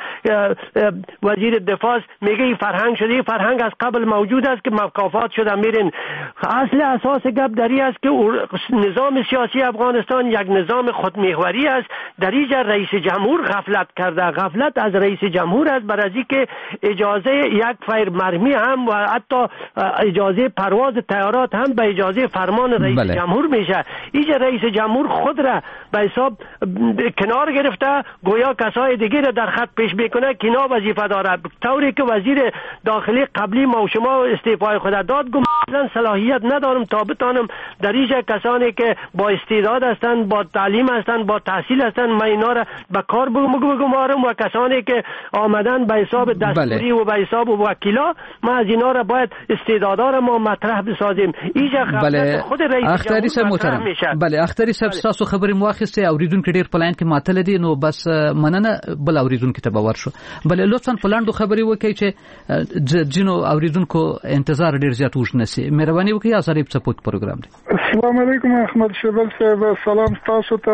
Speaker 16: وزیر دفاع میگه این فرهنگ شده. این فرهنگ از قبل موجود است که مکافات شده میرین. اصل اساس گپ دری است که نظام سیاسی افغانستان یک نظام خودمحوری است. در اینجا رئیس جمهور غفلت کرده. غفلت از رئیس جمهور است بر از اینکه اجازه یک فیر مرمی هم و حتی اجازه پرواز طیارات هم به اجازه فرمان رئیس بله. جمهور میشه. اینجا رئیس جمهور خود را به حساب کنار گرفته، گویا کسای دیگه را در خط پیش میکنه که اینا وظیفه داره. طوری که وزیر داخلی قبلی ما و شما استعفای خود داد، گفت مثلا صلاحیت ندارم تا بتانم در اینجا کسانی که با استعداد هستند، با تعلیم هستند، با تحصیل هستند، من اینا را به کار بگمارم و کسانی که آمدن به حساب دستوری بله. و به حساب وکیلا، ما از اینا را باید استعدادا را ما مطرح بسازیم. اینجا
Speaker 6: بله.
Speaker 16: خود رئیس جمهور مطرح میشه.
Speaker 6: بله اختری صاحب تاسو خبرې مواخسته اوریدونکو ډیر پلاین کې ماتل دي، نو بس مننه بل اوریدونکو ته باور شو. بله لطفا پلاندو خبرې وکړئ چې جنو اوریدونکو انتظار ډیر زیات وښ نسی. مهرباني وکړئ ازاري سپورت پروګرام دی.
Speaker 17: السلام علیکم احمد شبل صاحب، سلام تاسو ته،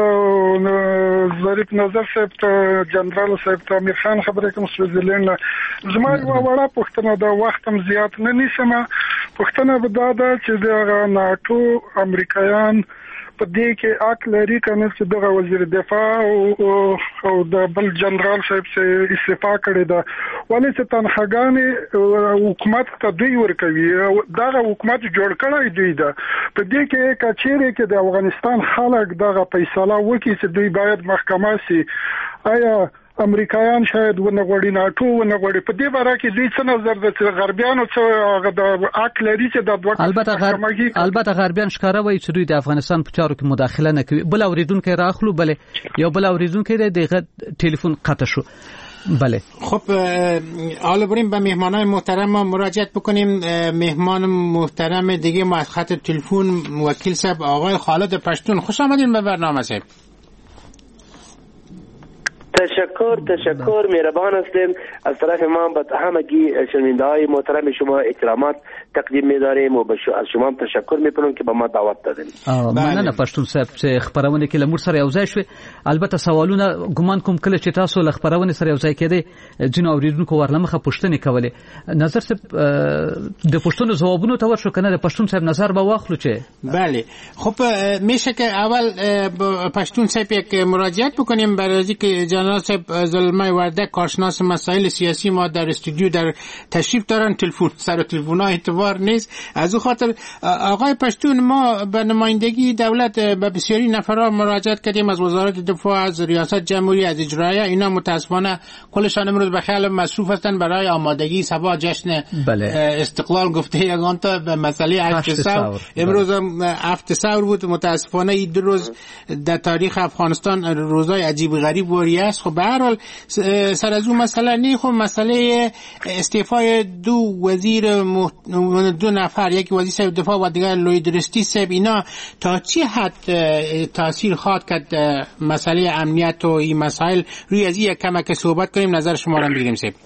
Speaker 17: ظریف نظر صاحب ته، جنرال صاحب ته، امیر خان خبرې کوم سویزرلند. زما یو وړه پوښتنه ده، وختم زیات نه نیسم. پوښتنه به دا ده چې د ناتو امریکایان په دې کې حق لري کنه چې دغه وزیر دفاع او او د بل جنرال صاحب څخه استعفا کړی ده، ولې چې تنخواګانې حکومت ته دوی ورکوي، دغه حکومت جوړ کړی دوی ده. په دې کې کچېره کې د افغانستان خلک دغه فیصله وکړي چې دوی باید محکمه سي. آیا امریکایان شاید ونه غوړي، ناتو ونه غوړي، په دې باره کې دوی څه نظر ده چې غربیانو څه د حق لري چې د دوه
Speaker 6: البته غرب البته غربیان ښکارا وایي چې دوی د افغانستان په چارو کې مداخله نه کوي. بل اوریدونکو راخلو. بله یو بل اوریدونکو دغه ټلیفون قطع شو. بله
Speaker 11: خب حالا بریم به مهمانان محترم ما مراجعت بکنیم. مهمان محترم دیگه ما از خط تلفن وکیل صاحب آقای خالد پشتون، خوش آمدین به برنامه صاحب.
Speaker 18: تشکر تشکر مهربان هستیم. از طرف ما به همگی شنونده های محترم شما احترامات تقدیم می‌داریم و از شما هم تشکر می‌کنم که به ما دعوت دادین.
Speaker 6: مننه پښتون صاحب چې خبرونه کې لمر سره یوځای شو. البته سوالونه ګمان کوم کله چې تاسو ل خبرونه سره یوځای کېدې جن اوریدونکو ورلمخه پښتنې کولې. نظر صاحب د پښتون جوابونو ته ورشو کنه د پښتون صاحب نظر به واخلو چې
Speaker 11: بله. خب میشه که اول پښتون صاحب یک مراجعت بکنیم برای اینکه مولانا صاحب زلمه وردک کارشناس مسائل سیاسی ما در استودیو در تشریف دارن، تلفن سر تلفن ها اعتبار نیست. از او خاطر آقای پشتون، ما به نمایندگی دولت به بسیاری نفرها مراجعت کردیم، از وزارت دفاع، از ریاست جمهوری، از اجرایه. اینا متاسفانه کلشان امروز به خیال مصروف هستن برای آمادگی سبا جشن بله. استقلال. گفته یگان تا به مسئله هفت سور. امروز هم هفت سور بود. متاسفانه این دو روز در تاریخ افغانستان روزای عجیب غریب وری است. خب به هر حال سر از اون مسئله نه، خب مسئله استعفای دو وزیر مح... دو نفر، یکی وزیر دفاع و دیگر لویدرستی سب، اینا تا چی حد تاثیر خواهد کرد مسئله امنیت و این مسائل روی از این کمک صحبت کنیم، نظر شما را بگیریم سب.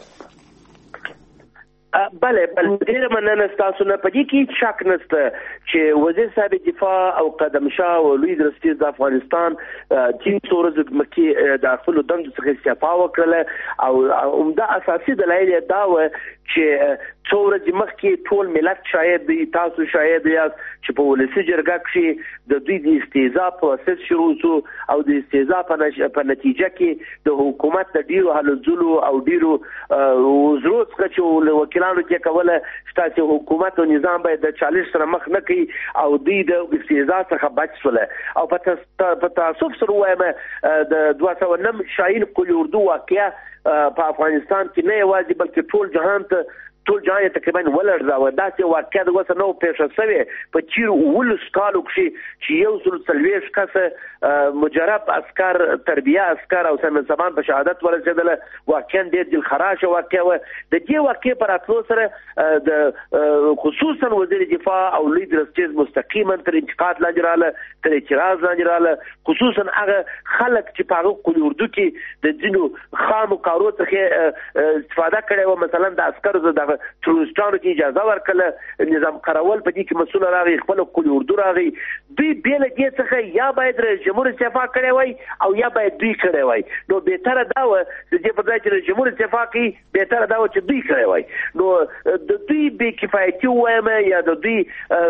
Speaker 18: بله بله ډیره مننه ستاسو نه. په دې کې هیڅ شک نشته چې وزیر صاحب دفاع او قدم شاه او لوی درستي د افغانستان چې څو ورځې مخکې د خپلو دندو څخه استعفا وکړله او عمده اساسي دلایل دا و چې څو ورځې مخکې ټول ملت شاید دی، تاسو شاید یاست چې په ولسي جرګه کې د دوی د استهزاء پروسس شروع شو او د استهزاء په نتیجه کې د حکومت د ډیرو هلو ځلو او ډیرو وزرو څخه چې وکیلانو کې کوله چې حکومت او نظام باید د چالش سره مخ نه کوي او دوی د استهزاء څخه بچ شول. او په تاسف سره وایم د دوه سوه نهم شاهین قلی اردو واقعه په افغانستان کې نه یوازې بلکې ټول جهان ته ټول جهان تقریبا ولړزاوه. داسې واقعه د اوسه نو پیښه شوې په چیرو ولس کالو کې چې یو سل څلوېښت کسه مجرب عسكر، تربیه عسكر او سن زمان په شهادت ورسېدل. واقعا ډېر دل خراشه واقعه و. د دې واقعې پر اتلو سره د خصوصا وزیر دفاع او لوی درستیز مستقیما تر انتقاد لاندې رااله، تر اعتراض لاندې رااله، خصوصا هغه خلک چې په هغه قلی اردو کې د ځینو خامو کارو څخه استفاده کړې و. مثلا د عسکرو د تروریستانو کې اجازه ورکړه، نظام قراول په دې کې مسؤل راغی، خپل قلی اردو راغی. دوی بیل دې څخه یا باید جمهور استعفا کړی وای او یا باید دوی کړی وای. نو بهتره دا و چې په ځای چې جمهور استعفا کوي، بهتره دا و چې دوی کړی وای. نو د دوی بې کفایتي وایم یا د دوی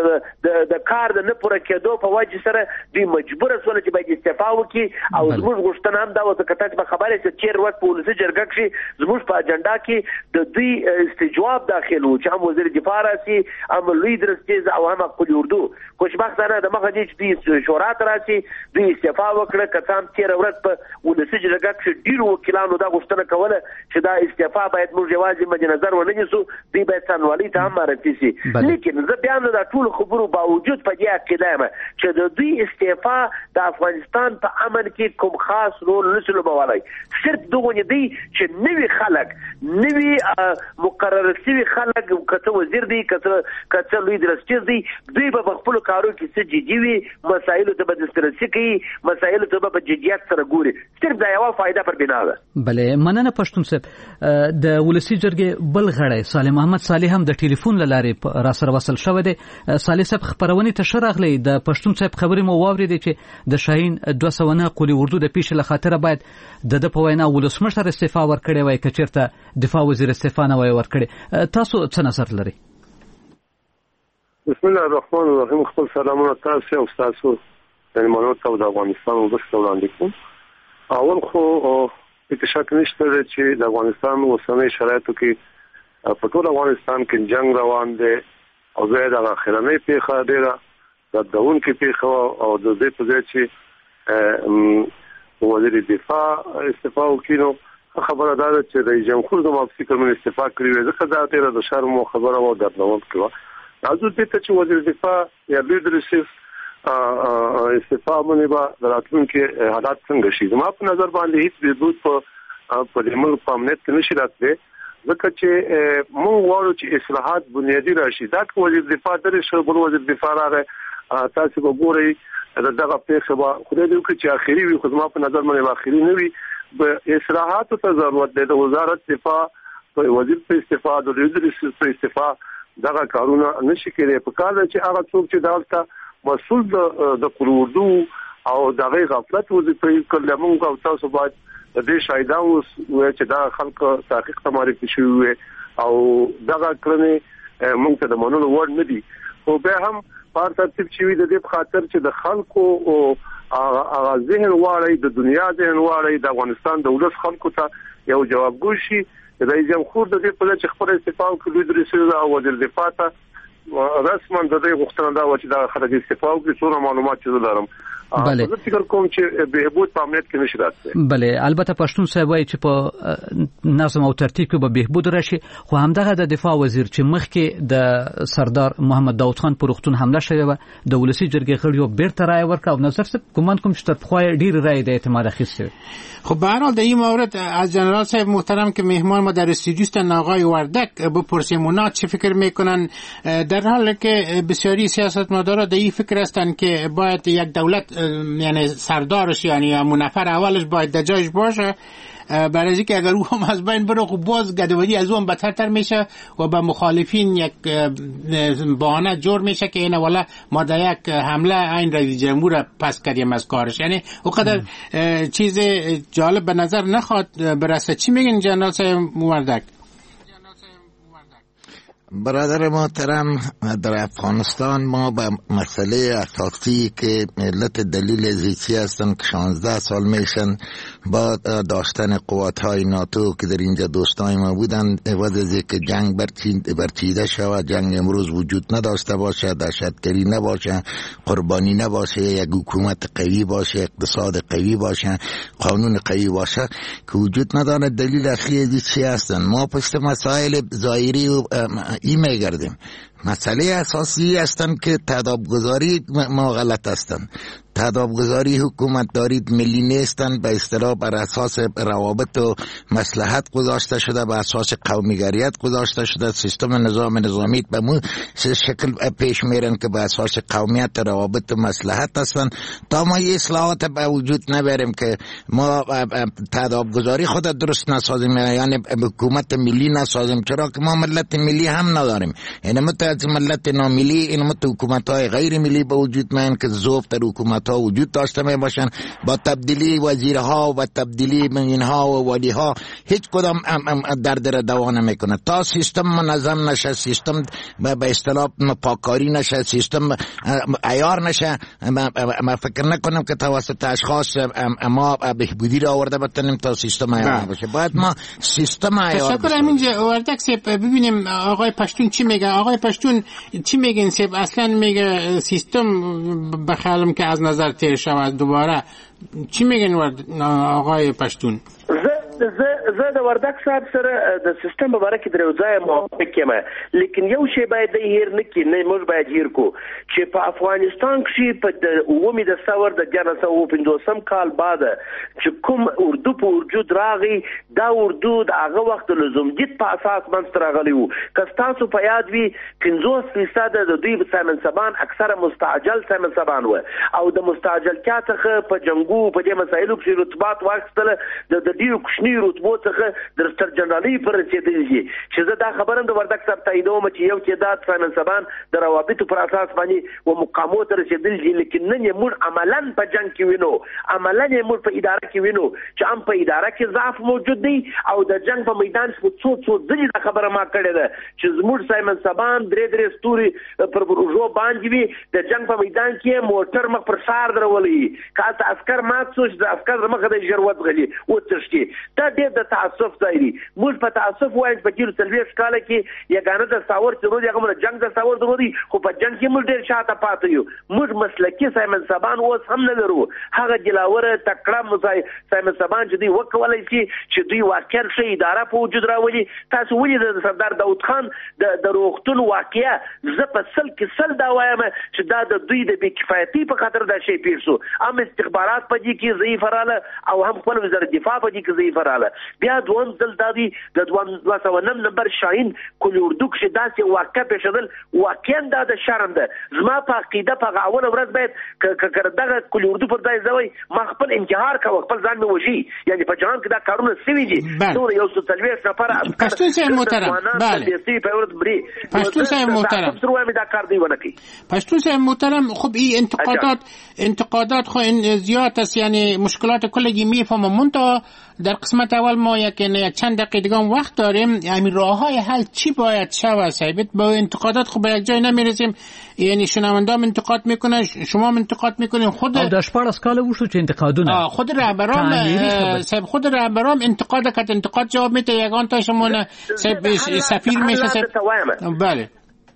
Speaker 18: د کار د نه پوره کېدو په وجه سره دوی مجبور شول چې باید استعفا وکړي. او زموږ غوښتنه هم دا و چې کته به خبره چې چیر وخت په ولسي جرګه کې زموږ په اجنډا کې د دوی استجواب داخل و چې هم وزیر دفاع راسي، هم لوی درستیز او هم قلی اردو. خوشبختانه د مخه دې چې دوی شورا ته راسي، دوی استعفا وکړه. که هم تېره ورځ په ولسي جرګه کې ډېرو وکیلانو دا غوښتنه کوله چې دا استعفا باید موږ یوازې مد نظر ونه نیسو، دوی باید څنګهوالۍ ته هم معرفي شي. لیکن زه بیا هم د ټولو خبرو باوجود په دې عقیده یم چې د دوی استعفا د افغانستان په امن کې کوم خاص رول نشي لوبولی. صرف دغه دی چې نوي خلک، نوي مقرر شوي خلک، که څه وزیر دی، که څه لوی درستیز دی، دوی به په خپلو کارو کې څه جدي وي، مسایلو ته به دسترسي کوي، مسایلو ته به په جدیت سره ګوري. صرف دا یوه فایده پر بنا ده.
Speaker 6: بله مننه پښتون صاحب. د ولسي جرګې بل غړی صالح محمد صالح هم د ټلیفون له لارې را سره وصل شوی دی. صالح صاحب خبرونې ته ښه راغلی. د پښتون صاحب خبرې مو واورېدې چې د شاهین دوه سوه نه قلی اردو د پیښې له خاطره باید د ده په وینا ولسمشر استعفا ورکړی وای که چېرته دفاع وزیر استعفا نه وای ورکړی. تاسو څه نظر لرئ؟
Speaker 19: بسم الله الرحمن الرحیم. خپل سلامونه تاسو او تاسو مېلمنو ته د افغانستان وګړو وړاندې کوم. اول خو هیڅ شک نشته چې د افغانستان اوسنۍ شرایطو کې په ټول افغانستان کې جنگ روان دی او زه د اخرنۍ پیښه ډېره دردونکې پیښه او د دې په ځای چې وزیر دفاع استعفا وکړي، نو خبره دا ده چې رئیس جمهور زما په فکر باندې استعفا کړې وي. ځکه دا ډېره د شرم خبره او دردونکې وه. راځو دې ته چې وزیر دفاع یا لوی درستیز استعفا باندې به د راتلونکي حالات څنګه شي. زما په نظر باندې هیڅ بهبود په په ملک په امنیت کې نشي راتلی، ځکه چې موږ غواړو چې اصلاحات بنیادي راشي. دا که وزیر دفاع درې شو، بل وزیر دفاع راغی، تاسو به ګورئ دغه پیښه به خدای دې وکړي چې آخري وي، خو زما په نظر باندې آخري نه وي. اصلاحاتو ته ضرورت دی. د وزارت دفاع په وزیر په استعفا، د لوی درستیز په استعفا دغه کارونه نشي کېدای. په کار چې هغه څوک چې دلته مسؤل د قلی اردو او دغه غفلت وظیفې کړل، موږ او تاسو باید د دې شاهدان وو چې دا خلک تحقیق ته معرفي شوي او دغه کړنې موږ ته د منلو وړ نه دي. خو بیا هم په ترتیب شوي د دې په خاطر چې د خلکو هغه ذهن واړی د دنیا ذهن واړی د افغانستان د ولس خلکو ته یو جوابګو شي. رئیس جمهور د دې په لچ خبره استعفا کوي د رئیس او وزیر دفاع ته رسما د دې غوښتنه دا و چې دا خلک استعفا وکړي. څونه معلومات چې لرم
Speaker 6: بله
Speaker 19: زه فکر کوم چې بهبود په امنیت کې نشي راتلی.
Speaker 6: بله البته پښتون صاحب وایي چې په نظم او ترتیب کې به بهبود راشي، خو همدغه د دفاع وزیر چې مخکې د سردار محمد داود خان پر وختون حمله شوې و د ولسی جرګې غړیو بیرته رائے ورکړه او نظر صاحب ګمان کوم چې تر پخوا ډیر رائے د اعتماد اخیسته.
Speaker 11: خب به هر حال در این مورد از جنرال صاحب محترم که مهمان ما در استودیو هستند آقای وردک بپرسیم اونا چه فکر میکنن، در حالی که بسیاری سیاستمدارا در این فکر هستند که باید یک دولت یعنی سردارش یعنی همون نفر اولش باید در جایش باشه، برای اینکه اگر او هم از بین بره خب باز گدواری از اون بدتر میشه و به مخالفین یک بهانه جور میشه که این والا ما در یک حمله این رئیس جمهور پس کردیم از کارش. یعنی اونقدر چیز جالب به نظر نخواد برسه. چی میگین جنرال صاحب وردک؟
Speaker 12: برادر محترم، در افغانستان ما به مسئله اساسی که ملت دلیل زیستی هستن که شانزده سال میشن با داشتن قواتهای ناتو که در اینجا دوستای ما بودن، عوض از که جنگ برچیده شود، جنگ امروز وجود نداشته باشه، دهشتگری نباشه، قربانی نباشه، یک حکومت قوی باشه، اقتصاد قوی باشه، قانون قوی باشه که وجود نداره. دلیل اصلی زیستی هستن. ما پشت مسائل ظاهری و ای میگردیم. مسئله اساسی هستند که تدابگذاری ما غلط هستند. تدابگذاری حکومت دارید ملی نیستند، به اصطلاح بر اساس روابط و مصلحت گذاشته شده، به اساس قومیگریت گذاشته شده. سیستم نظام نظامی به مو شکل پیش میرن که به اساس قومیت، روابط و مصلحت هستند. تا ما این اصلاحات به وجود نبریم که ما تدابگذاری خود درست نسازیم، یعنی حکومت ملی نسازیم، چرا که ما ملت ملی هم نداریم. یعنی متأسف ملت ناملی، این مت حکومت های غیر ملی به وجود میان که ضعف در حکومت ها وجود داشته می باشن. با تبدیلی وزیرها و تبدیلی اینها و ولیها هیچ کدام درد را دوا نمیکنه. تا سیستم منظم نشه، سیستم به اصطلاح پاکاری نشه، سیستم عیار نشه، ما فکر نکنم که توسط اشخاص ما بهبودی را آورده بتونیم تا سیستم عیار بشه. باید ما سیستم عیار
Speaker 11: بشه. تشکر. همینجا وردک صاحب ببینیم آقای پشتون چی میگه. آقای پشتون چی میگین صاحب؟ اصلا میگه سیستم بخیالم که از نظر تیر شود دوباره. چی میگین آقای پشتون؟
Speaker 18: زه زه د وردک صاحب سره د سیستم په اړه کې درو ځای موافق یم، لیکن یو شی باید هیر نه کی نه موږ باید هیر کو چې په افغانستان کې په اومې د ثور د جنه سو پنځوسم کال بعد چې کوم اردو په وجود راغی، دا اردو د هغه وخت لزومجیت په اساس منځ راغلی وو. که تاسو په یاد وي پنځوس فیصد د دوی سیمن سبان اکثره مستعجل سیمن سبان و او د مستعجلتیا څخه په جنگو په دې مسایلو کې رتبات واخیستل د ډیرو کوچنی رتبو څخه د ستر جنرالي پر رسیدلی چې زه دا خبرم د وردک صاحب تاییدوم چې یو تعداد سیمن سبان د روابطو پر اساس باندې و مقامو ته رسیدلی، لیکن نن یې موږ عملاً په جنگ کې وینو، عملاً یې موږ په اداره کې وینو چې هم په اداره کې ضعف موجود دی او د جنگ په میدان کې څو څو ځلې دا خبره ما کړې ده چې زموږ سیمن سبان درې درې ستوري پر روزو باندې وي، د جنگ په میدان کې موټر مخ پر سار درولي، کاته عسكر مات شو چې د عسكر مخ د ژروت غلي او تشکی. دا ډېر د تعصب ځای دی. موږ په تعصب وایو په ډیرو تلويش کاله کې یګانه د ساور چرو دی هغه جنگ د ساور درو دی، خو په جنگ کې موږ ډېر شاته پاتې یو. موږ مسلکی سیمن سبان اوس هم نه لرو، هغه جلاوره تکړه مزای سیمن سبان چې دی وکولای شي چې دوی واقعا شي اداره په وجود راولي. تاسو ولې د سردار داود خان د دروغتون واقعیا ز په سل کې سل دا وایم چې دا د دوی د بیکفایتی په خاطر دا شی پیښ شو. هم استخبارات په دې کې ضعیف رااله او هم خپل وزارت دفاع په دې کې ضعیف رااله. بیا دوم ځل د دې د دوه سوه نهم نمبر شاهین کل اردو کې داسې واقع پیښدل واقعا دا د شرم ده. زما په عقیده په غاول ورځ باید ک دغه کل اردو پر ځای زوی ما خپل انتحار کوم، خپل ځان مې وشي، یعنی په جهان کې دا کارونه سوي دي. نور یو څه تلويش نفر
Speaker 11: پښتون صاحب محترم بله پښتون صاحب محترم
Speaker 18: سروه می دا کار دی ونه کی
Speaker 11: پښتون صاحب محترم. خب این انتقادات انتقادات خو زیاد است، یعنی مشکلات کلگی میفهمم منتها در قسمت حکومت اول ما یک یک چند دقیقه دیگه وقت داریم، همین راههای حل چی باید شود؟ صاحب با انتقادات خب به یک جای نمیرسیم، یعنی شنوندام انتقاد میکنه، شما انتقاد میکنین، خود
Speaker 6: داشپارس کاله وشو چې انتقادونه
Speaker 11: خود رهبران صاحب خود رهبران انتقاد کت انتقاد جواب میده، یگان تا شما سفیر میشه. بله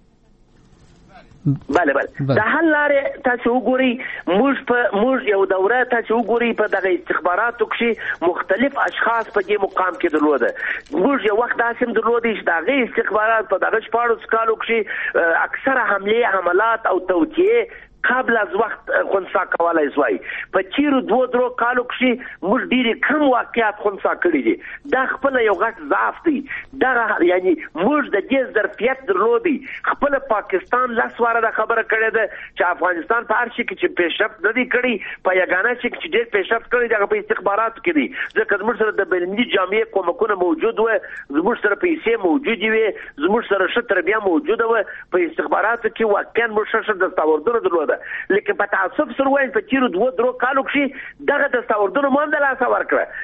Speaker 18: بله بله د حل لارې تاسو وګورئ، موږ په موږ یو دوره تاسو وګورئ په دغه استخباراتو کې مختلف اشخاص په دې مقام کې درلوده. موږ یو وخت داسې هم درلودی چې دغه استخبارات په دغه شپاړس کالو کې اکثره حملې حملات او توطیې قبل از وخت خونسا کولای شوی. په چیرو دو درو کالو کې موږ ډېر کم واقعیات خونسا کړی دي. دا خپل یو غټ ضعف دی. دا یعنی موږ د دې ظرفیت درلودی. خپل پاکستان لاس واره خبره کړې ده چې افغانستان په هر شي کې چې پیشرفت نه دی کړی، په یګانه شي کې چې ډېر پیشرفت کړی دی هغه په استخباراتو کې دی. ځکه زموږ سره د بینالمللي جامعې کومکونه موجود و، زموږ سره پیسې موجودې وي، زموږ سره ښه تربیه موجوده وه. په استخباراتو کې واقعا موږ ښه ښه دستاوردونه درلوده. لیکن په تعصب سره وایم په تیرو دوه درو کالو کې دغه دستاوردونه مو هم د لاسه ورکړه.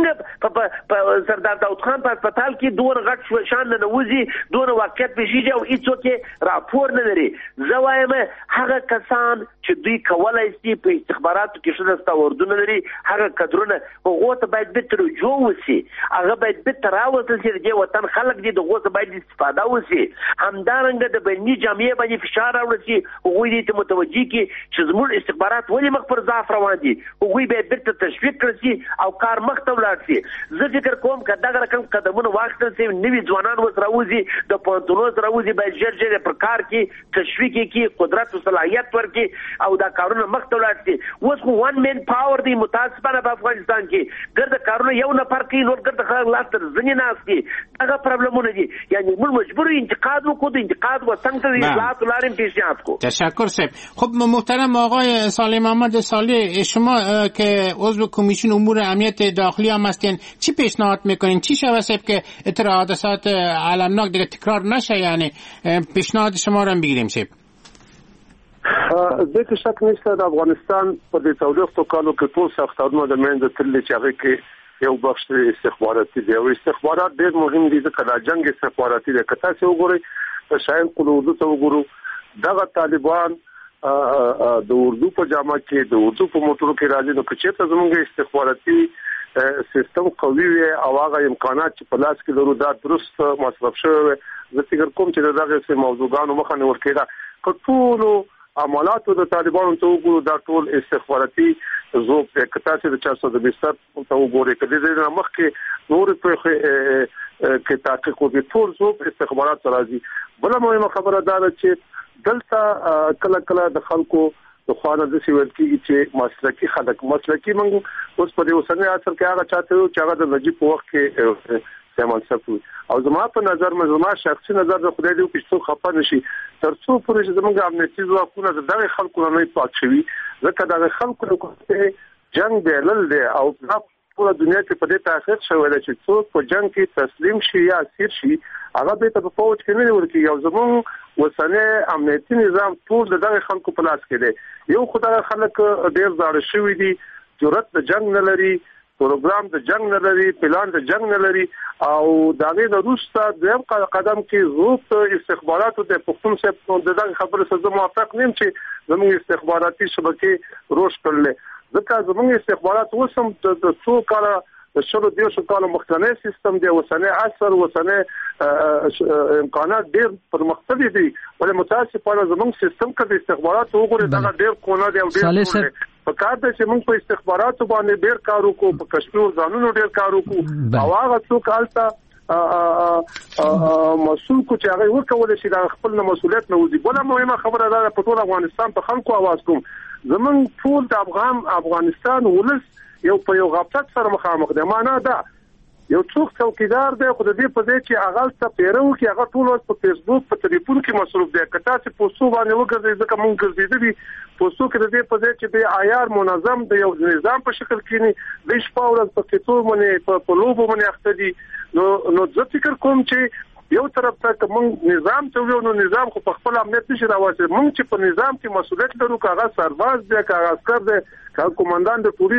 Speaker 18: څنګه په سردار داود خان په هسپتال کې دوه غټ شان نه نوځي، دوه واقعیت پېښیږي او هیڅوک راپور نه لري. زه وایم هغه کسان چې دوی کولای شي په استخباراتو کې ښه دستاوردونه لري، هغه کدرونه هغو ته باید بیرته رجوع وشي، هغه باید بیرته راوستل شي. د دې وطن خلک دي، د هغو څخه باید استفاده وشي. همدارنګه د بینالمللي جامعې باندې فشار راوړل شي، هغوی دې ته متوجه کې چې زموږ استخبارات ولې مخ پر ضعف روان دي، هغوی باید بیرته تشویق کړل شي او کار مخ ته ولاړ شي. زه فکر کوم که دغه رقم قدمونه واخیستل شي، نوي ځوانان اوس راوځي، د پوهنتونونو څخه راوځي، باید ژر ژر پر کار کې تشویق کړي، قدرت او صلاحیت ورکړي او دا کارونه مخ ته ولاړ شي. اوس خو ون مین پاور دی متاسفانه په افغانستان کې، ګرد کارونه یو نفر کوي، نور ګرد خلک لاس تر زنې ناست دي. دغه پرابلمونه دي. یعنی موږ مجبور یو انتقاد وکړو، د انتقاد و څنګ ته اصلاحات لاریم پیشنهاد کو.
Speaker 11: تشکر صاحب. خب محترم آقای صالح محمد صالح، شما که عضو کمیسیون امور امنیت داخلی هم هستین، چی پیشنهاد میکنین؟ چی شود صاحب که اتر حادثات علمناک دیگه تکرار نشه؟ یعنی پیشنهاد شما رو هم بگیریم صاحب.
Speaker 19: دې کې شک نشته د افغانستان په دې څلوېښتو کالو کې ټول ساختارونه د منځه تللي چې هغه کې یو بخش استخباراتي دی او استخبارات ډېر مهم دي ځکه دا جنگ استخباراتي دی. که تاسو وګورئ د شاهین قل اردو ته وګورو، دغه طالبان د اردو په جامه کې د اردو په موټرو کې راځي. نو که چېرته زموږ استخباراتي سیستم قوي وي او هغه امکانات چې په لاس کې لرو دا درست مصرف شوی وي، زه فکر کوم چې دغه موضوعګانو مخه نیول کېده. که ټولو عملاتو د طالبانو ته وګورو، دا ټول استخباراتي ذوب دی. که تاسو د چار سو د بستر ته وګورئ، که د دې نه مخکې نور په کې تحقیق وکړي، ټول ذوب استخبارات راځي. بله مهمه خبره دا ده چې دلته کله کله د خلکو د خوانه د سیول کې چې مسلکی خلک مسلکی منغو اوس په دې وسنه اثر کې هغه چاته چې هغه د نجیب په وخت کې سیمون صفوي او زما په نظر مې زما شخصي نظر د خدای دې چې څو خپه نشي ترڅو پورې چې زموږ امنیتي ځواکونه د دغه خلکو نه پات شي، ځکه دغه خلکو له جنگ بیلل دی او ټول دنیا کې په دې تاثیر شوی دی چې څوک په جنگ کې تسلیم شي یا اسیر شي هغه به په فوج کې نه ورکی. یو زموږ وسنه امنیتي نظام ټول دغه خلکو په لاس کې دی. یو خدای خلک ډیر زاړه شوی دي، جرأت د جنگ نه لري، پروګرام د جنگ نه لري، پلان د جنگ نه لري او دغه د روستا دویم قدم کې ضرورت استخباراتو د پښتون سره د دغه خبرو سره موافق نیم چې زموږ استخباراتي شبکې روش کړل. ځکه زموږ استخبارات وسم د څو کاله د شلو دیوشو کاله مختلف سیستم دی، وسنه اثر وسنه امکانات ډیر پرمختللي دي، ولې متاسفانه زموږ سیستم کې استخبارات وګوري دا ډیر کونه دی او ډیر په کار د چې موږ په استخباراتو باندې ډیر کار وکړو، په کشمیر ځانونو ډیر کار وکړو او هغه څوک حالته مسؤل کو چې هغه ورکول شي دا خپل مسؤلیت نه وځي. بله مهمه خبره ده په ټول افغانستان په خلکو आवाज کوم، زمونږ ټول د افغان افغانستان ولس یو په یو غفلت سره مخامخ دی. معنا ده یو څوک څوکیدار دی خو د دې په ځای چې هغه څه پیرو کې هغه ټول په فیسبوک په ټلیفون کې مصروف دی. که تاسو پوسټو باندې وګورئ ځکه مونږ ګرځېدلي پوسټو کې د دې په ځای چې د عیار منظم د یو نظام په شکل کې نه د شپه ورځ په کتو باندې په لوبو باندې اخته دي. نو نو زه فکر کوم چې یو طرف ته مونږ نظام ته ویو، نو نظام خو په خپل امنیت نشي راوځي. مونږ چې په نظام کې مسؤلیت لرو، کاغه سرباز دی، کاغه عسكر دی، کاغه کمانډان د ټولي دی،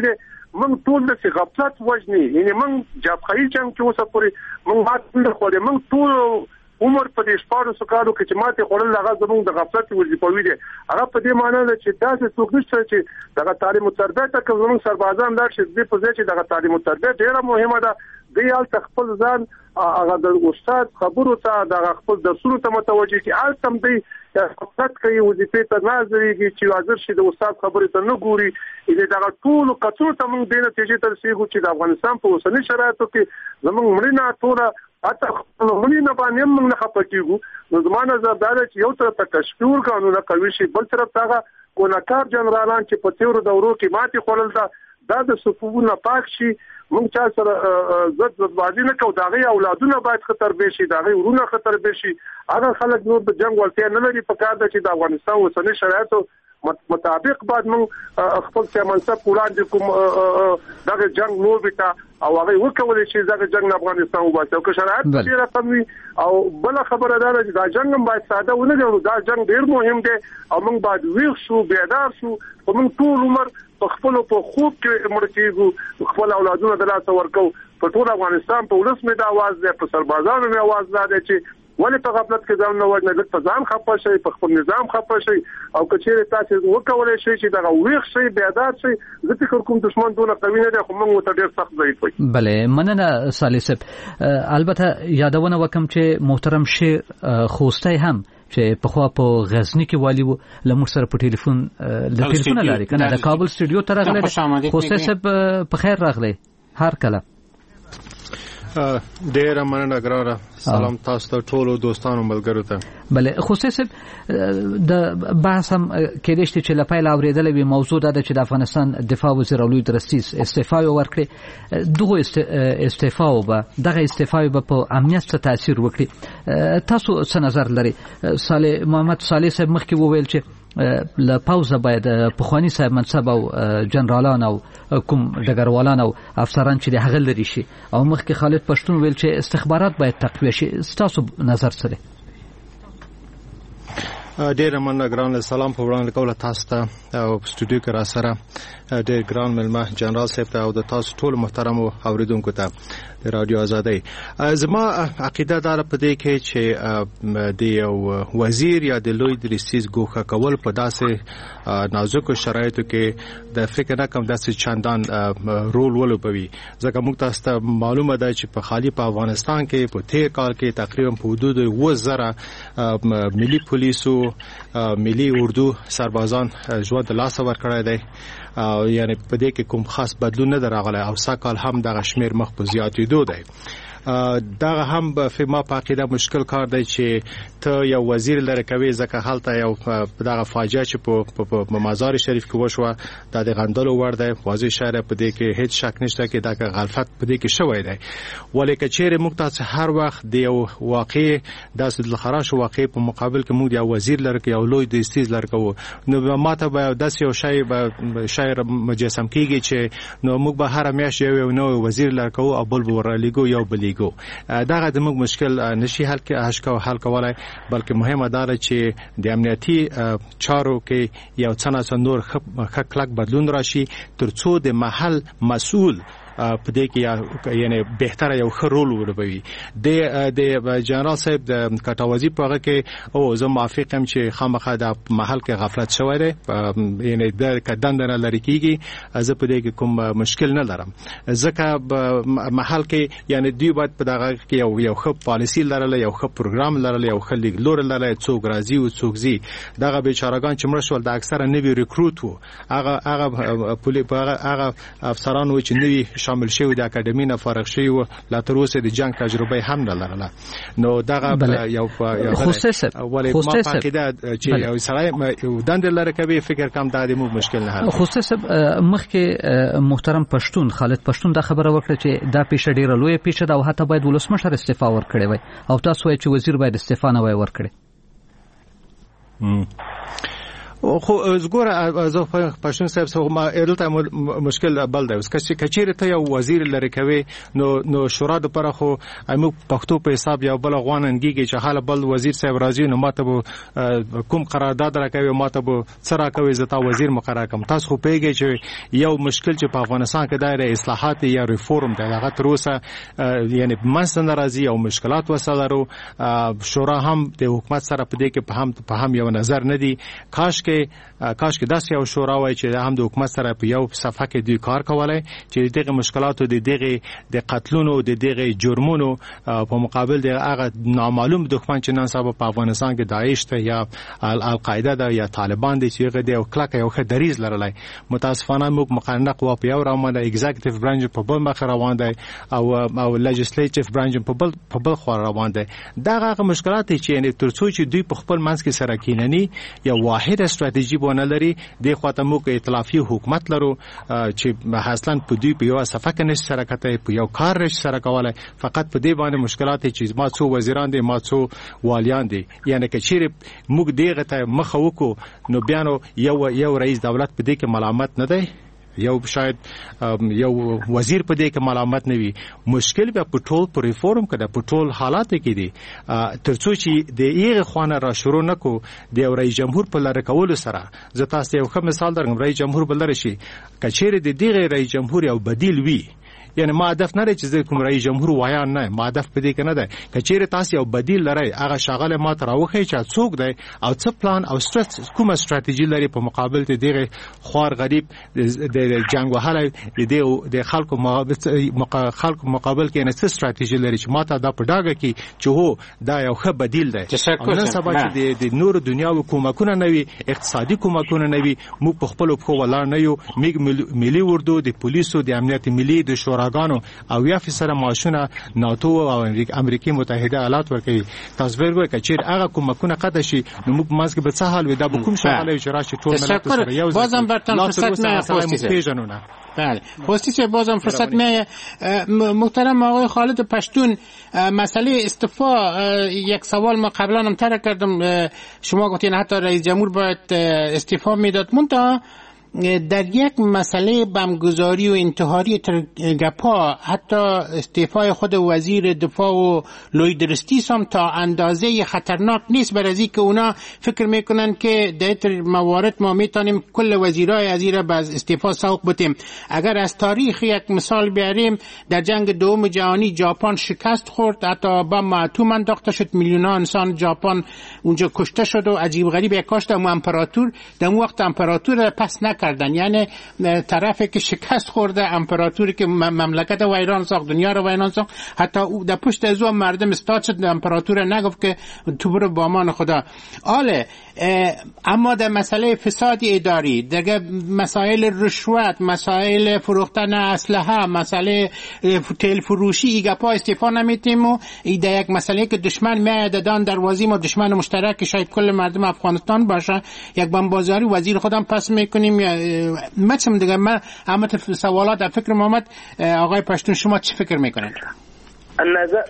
Speaker 19: موږ ټول د غفلت وجني یعنی موږ جبهه جنگ کې اوسه پورې موږ ماته خو دې موږ ټول عمر په دې شپږ سکالو کې چې ماته خورل هغه زموږ د غفلت وظیفوي دي هغه په دې معنی ده چې تاسو څوک نشته چې دغه تعلیم او تربیت ته زموږ سربازان لاړ شي د په ځای چې دغه تعلیم او تربیت ډیره مهمه ده دی یال خپل ځان هغه د استاد خبرو ته د خپل درسونو ته متوجي چې التم دی خپلت کوي وظیفه ته ناظرېږي چې حاضر شي د استاد خبرې ته نه ګوري دې دغه ټول کڅو ته موږ د نتیجې تر رسیدو چې د افغانستان په اوسنۍ شرایطو کې زموږ مړینه ټول اته مړینه باندې موږ نه خپکیږو نو زمانه زرداله چې یو تر تکشفور قانون قوي شي بل طرف ته کونکار جنرالان چې په تیورو دورو کې ماتي خورل دا د صفوفونو پاک شي موږ چا سره زد زدبازي نه کوو دا غي اولادونه باید خطر به شي دا غي ورونه خطر به شي هغه خلک نور د جنگ ولته نه لري په کار ده چې د افغانستان اوسنۍ شرایطو مطابق بعد موږ خپل سیمانسه وړاندې کوم دغه جنگ نور بتا او هغه وکولای شي دغه جنگ افغانستان وباسي او که شرایط ډیره کم وي او بل خبره ده چې دا جنگ هم باید ساده ونه دی دا جنگ ډیر مهم دی او موږ باید ویښ شو بیدار شو او موږ ټول عمر په خپل په خوب کې مړ کېږو خپل اولادونه د لاس ورکو په ټول افغانستان په ولس مې د आवाज دی په سربازانو مې आवाज دی چې ولې په غفلت کې ځان نه وژنه لکه په ځان خپه شي په خپل نظام خپه شي او کچېره تاسو وکولای شي چې دا ویښ شي بیدار شي زه فکر کوم دشمن دونه قوي نه دی خو موږ ته ډېر سخت ضعیف وي.
Speaker 6: بله مننه صالح صاحب البته یادونه وکم چې محترم شیر خوستی هم چې په خوا په غزنی کې والی وو لمر سره په ټلیفون د ټلیفون لاري کنه د کابل سټوډیو ته راغله خوستی صاحب په خیر راغله هر کله
Speaker 20: ډیر مننه ګرانه سلام تاسو ته ټول دوستانو ملګرو ته
Speaker 6: بله خصوصي صاحب د بحث هم کې دشت چې لپاره اوریدل وی موضوع ده چې د افغانستان دفاع وزیر اولوی درستیز استعفا ورکړي دغه استعفا به دغه استعفا به په امنیت څه تاثیر وکړي تاسو څه نظر لري صالح محمد صالح صاحب مخکې وویل چې ل پاوزه باید پخوانی صاحب منصب او جنرالان او کوم ډګروالان او افسران چې هغه لري شي او مخکې خالد پښتون ویل چې استخبارات باید تقویه شي تاسو نظر سره
Speaker 20: ډیر مننه ګران سلام په وړاندې کوله تاسو ته او سټوډیو کې را سره ډیر ګران ملما جنرال صاحب ته او د تاسو ټول محترم اوریدونکو ته د رادیو آزادۍ زما عقیده دار په دې کې چې د یو وزیر یا د لوی درسیز ګوښه کول په داسې نازکو شرایطو کې د فکر نه کم داسې چندان رول ولوبوي ځکه موږ تاسو ته معلومه ده چې په خالی په افغانستان کې په تیر کال کې تقریبا په حدود اووه زره ملي پولیسو ملي اردو سربازان ژوند لاس ورکړی دی یعنی په دې کې کوم خاص بدلون نه راغلی او ساکال هم دغه شمیر مخ په زیاتېدو دی دغه هم په ما پاکیده مشکل کار دی چې ته یو وزیر لره کوي ځکه حالت یو دغه فاجعه چې په مزار شریف کې وشوه د غندلو ور دی واضح شهر په دې کې هیڅ شک نشته چې دغه غلطت په دې کې شوی دی ولیکن چیرې موږ تاسو هر وخت د یو واقع داسې لخراش واقع په مقابل کې موږ یو وزیر لره کې یو لوی د استیز لره کوو نو ماته به داسې یو شی به شاعر مجسم کیږي چې نو موږ به هر میاشت یو نو وزیر لره کوو او بل ورلیګو یو بلیګو دغه د موږ مشکل نشي حل کې هشکو حل کولای بلکې مهمه ده چې د امنیتي چارو کې یو څه نور خ کلک بدلون راشي ترڅو د محل مسؤل په دې کې یعنی بهتره یو خرول ولوي د د جنرال صاحب د کټاوازی په هغه کې او زه موافقم چې خامخا د محل کې غفلت شوی دی یعنی د کدن نه لری کیږي زه په دې کې کوم مشکل نه لرم ځکه محل کې یعنی دوی باید په دغه کې یو یو خپ پالیسی لرله یو خپ پروګرام لرله یو خلیګ لور لرله څوک راځي او څوک زی دغه بیچارهګان چې مړ شول د اکثره نوی ریکروټ وو هغه هغه پولی هغه افسران و چې نوی شامل شوی د اکیډمي نه فارغ شوی و لا تر اوسه د جنگ تجربه هم نه لرله نو دغه یو
Speaker 6: خصوصي
Speaker 20: ولی ما پاکیده چې یو سړی یو دند لره کوي فکر کم د دې مو مشکل نه حل
Speaker 6: خصوصي مخکې محترم پښتون خالد پښتون دا خبره وکړه چې دا پیښه ډیره لوی پیښه ده او حتی باید ولسمشر استعفا ورکړي وي او تاسو وایئ چې وزیر باید استعفا نه وای ورکړي
Speaker 20: خو زګور از پښتون صاحب سره ما دلته مشکل بل دی اوس کچېره ته یو وزیر لري کوي نو نو شورا د پره خو موږ پښتو په حساب یو بل غواننګيږي چې حاله بل وزیر صاحب راځي نو ماته کوم قرارداد راکوي ماته به سره کوي زتا وزیر مقرر کوم تاسو خو پیږي چې یو مشکل چې په افغانستان کې دایره اصلاحات یا ریفورم دی هغه تر اوسه یعنی منځ ناراضي او مشکلات وسلرو شورا هم د حکومت سره په دې کې په هم په هم یو نظر نه دی کاش کې کاش کې داسې یو شورا وای چې هم د حکومت سره په یو صفحه کې دوی کار کولای چې دغه مشکلات او دغه د قتلونو د دغه جرمونو په مقابل د هغه نامعلوم دښمن چې نن سبا په افغانستان کې داعش ته یا القاعده ده یا طالبان دي چې هغه د یو کلک یو خدریز لرلای متاسفانه موږ مقننه قوا په یو روانه ایگزیکټیو برانچ په بل مخ روان دی او او لیجسلیټیو برانچ په بل په بل خو روان دی دا هغه مشکلات چې یعنی ترڅو چې دوی په خپل منځ کې سره کیننی یا واحد استراتیژي ونه لري د خواته موږ ائتلافي حکومت لرو چې اصلا په دوی په یو صفه کې نشي سره کته په یو کار نشي سره کولای فقط په دې باندې مشکلات چې ما څو وزیران دي ما څو والیان دي یعنی که چیرې موږ دغه ته مخ وکړو نو بیا نو یو یو رئیس دولت په دې کې ملامت نه دی یو شاید یو وزیر په دې کې ملامت نه وي مشکل به په ټول پر ریفورم کې په ټول حالات کې دي ترڅو چې د یغه خوانه را شروع نکو د رئیس جمهور په لاره کول سره زه تاسو یو ښه مثال درغم رئیس جمهور بلل شي کچېره د دغه رئیس جمهور یو بدیل وي یعنی ما هدف نه چې کوم رئیس جمهور وایان نه ما هدف په دې کې نه ده کچېره تاسو یو بدیل لرئ هغه شغله ما تراوخی چې څوک دی او څه پلان او سترات کومه استراتیژي لري په مقابل ته دغه خوار غریب د جنگ وهله د د خلکو خلکو مقابل کې نه څه استراتیژي لري چې ما ته دا په ډاګه کې چې هو دا یو ښه بدیل دی نن سبا چې د نور دنیا حکومتونه نوي اقتصادي حکومتونه نوي موږ په خپل په ولاړ نه یو ملي اردو د پولیسو د امنیت ملي د شورا او یا فیصد معاشونه ناتو او امریکای متحده ایالات ورکوي تاسو ورګوي چې هغه کومکونه قطع شي نو موږ مازګه به څه حال وي دا به کوم شغله چې راشي ټول ملت سره یو
Speaker 11: بازم برتن فرصت نه خوستیسه بله خوستیسه بازم فرصت نه محترم آقای خالد پشتون مسئله استعفا یک سوال ما قبلا هم طرح کردم شما گفتین حتی رئیس جمهور باید استعفا میداد منتها در یک مسئله بمگذاری و انتحاری گپا حتی استعفای خود وزیر دفاع و لوید رستیس هم تا اندازه خطرناک نیست برای که اونا فکر میکنن که در موارد ما میتونیم کل وزیرای از این به استعفا سوق بتیم. اگر از تاریخ یک مثال بیاریم در جنگ دوم جهانی ژاپن شکست خورد حتی بم اتم انداخته شد میلیون ها انسان ژاپن اونجا کشته شد و عجیب غریب یک کاش در امپراتور در وقت امپراتور پس کردن یعنی طرفی که شکست خورده امپراتوری که مملکت و ایران ساخت دنیا رو ویران ساخت حتی در پشت از او مردم استاد شد امپراتور نگفت که تو برو با امان خدا آله اما در مسئله فساد اداری دیگه مسائل رشوت مسائل فروختن اسلحه مسئله تیل فروشی ایگا پا استعفا نمیتیم و در یک مسئله که دشمن میاد دان دروازی ما دشمن مشترک شاید کل مردم افغانستان باشه یک بمبازاری وزیر خودم پس میکنیم یا مچم دیگه من همه سوالات در فکر محمد آقای پشتون شما چی فکر میکنید؟
Speaker 18: نظر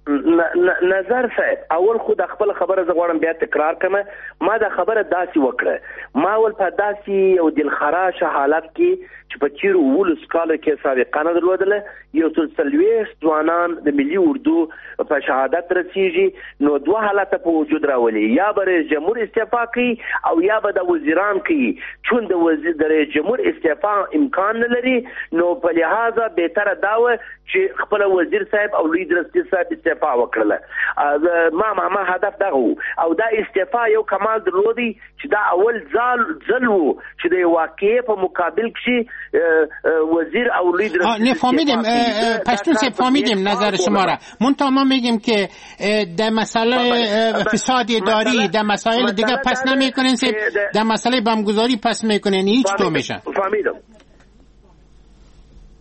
Speaker 18: نظر صاحب اول خود خپل خبره زغوړم بیا تکرار کړم ما دا خبره داسي وکړه ما ول په داسي او دلخراشه حالت کې چې په چیر ولس کال کې سابقانه درلودله یو سلسلوي ځوانان د ملي اردو په شهادت رسیږي نو دوه حالت په وجود راولي یا به جمهور استعفا کوي او یا به د وزیران کوي چون د وزیر د جمهور استعفا امکان نه لري نو په لحاظه به تر داوه چې خپل وزیر صاحب او لوی درستی صاحب استعفا وکړله ما ما ما هدف دغه او دا استعفا یو کمال درلودي چې دا اول ځل ځل وو چې د واقعي په مقابل کې وزیر او لوی درستی
Speaker 11: نه فهمیدیم پشتون صاحب فهمیدیم نظر شما را منتها ما میگیم که در مسئله فساد اداری در مسائل دیگه پس نمیکنین در مسئله بمبگذاری پس میکنین هیچ تو میشن
Speaker 18: فهمیدم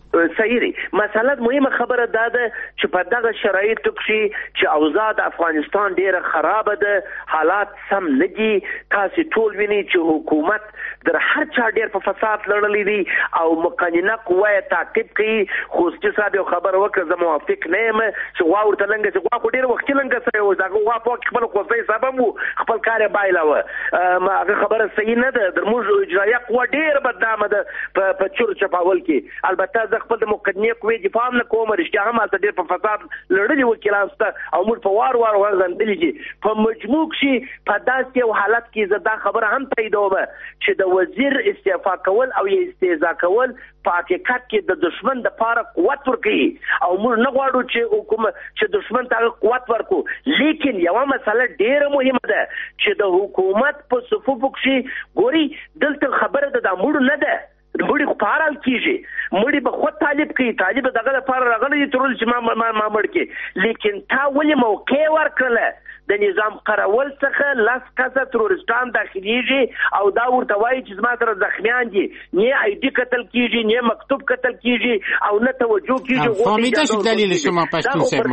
Speaker 18: صحیح دی. مسله مهمه خبره دا ده چې په دغه شرایطو کې چې اوضاع د افغانستان ډیره خراب ده، حالات سم نه دي. تاسو ټول وینئ چې حکومت در هر چا ډیر په فساد لړلې دي او مقننه قوه تعقیب کوي. خوستي صاحب یو خبر وکړه، زه موافق نه یم چې غوا ورته لنګه چې غوا خو ډیر وخت لنګه سره و، دغه غوا په خپل خوفي سبب وو، خپل کار بایلاوه. ما هغه خبره صحیح نه ده. در موږ اجرایه قوه ډیر بدنامه ده په چور چپاول کې. البته زه خپل د مقننه قوې دفاع نه کوم، رښتیا هم هلته ډېر په فساد لړلي وکیلان شته او موږ په وار وار وغندلي چې په مجموع کې په داسې یو حالت کې زه دا خبره هم تاییدوم چې د وزیر استعفا کول او یا استهزا کول په حقیقت کې د دشمن د پاره قوت ورکوي او موږ نه غواړو چې حکومت چې دشمن ته قوت ورکو. لیکن یوه مسله ډېره مهمه ده چې د حکومت په صفوفو کې ګوري دلته خبره ده د موږ نه ده، مړي خو پارال کیږي، مړي به خود طالب کوي، طالب دغه لپاره راغلی ترول چې ما ما ما مړ کې. لیکن تا ولې موقع ورکړله د نظام قراول څخه لاس کسه ترورستان داخليږي او دا ورته وایي چې زما سره زخمیان دي، نه آی ډي قتل کیږي، نه مکتوب قتل کیږي او نه توجه کیږي.
Speaker 11: فهمیده شد دلیل شما پشتون صاحب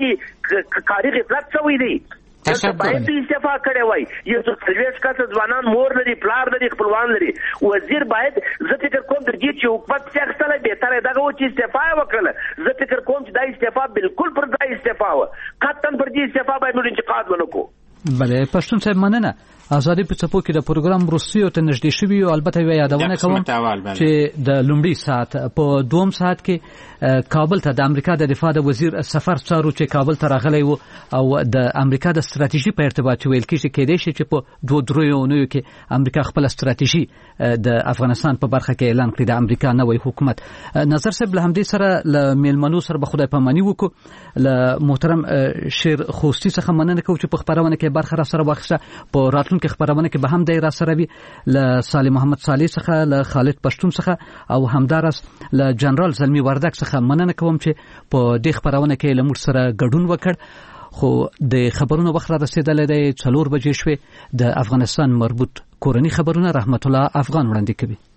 Speaker 18: متن کاری غفلت شوی دی. باید استعفا کړی وای. یو څو سرویس کسه ځوانان مور لري، پلار لري، خپلوان لري. وزیر باید زه فکر کوم در دې چې حکومت څخه بهتره دغه و چې استعفا وکړه. زه فکر کوم چې دا استعفا بالکل پر ځای استعفا و، قطعا پر دې استعفا باید موږ انتقاد ونکړو.
Speaker 6: بله پښتون صاحب مننه. ازادي په څپو کې د پروګرام روسیو ته نږدې شوي او البته یو یادونه کوم چې د لومړي ساعت په دوم ساعت کې کابل ته د امریکا د دفاع د وزیر سفر څارو چې کابل ته راغلی وو او د امریکا د ستراتیژي په ارتباط ویل کېږي کېدای شي چې په دوه دریو اونیو کې امریکا خپل ستراتیژي د افغانستان په برخه کې اعلان کړي د امریکا نوې حکومت. نظر صاحب له همدې سره له میلمنو سره به خدای پاماني وکړو. له محترم شیر خوستی څخه مننه کوم چې په خبرونه کې برخه را سره واخیسته. په راتلونکي خبرونه کې به هم د را سره وي له صالح محمد صالح څخه، له خالد پښتون څخه او همدارس له جنرال زلمی وردک څخه مننه کوم چې په دې خبرونه کې له موږ سره ګډون وکړ. خو د خبرونو وخت را رسیدلی دی، څلور بجې شوې. د افغانستان مربوط کورني خبرونه رحمت الله افغان وړاندې کوي.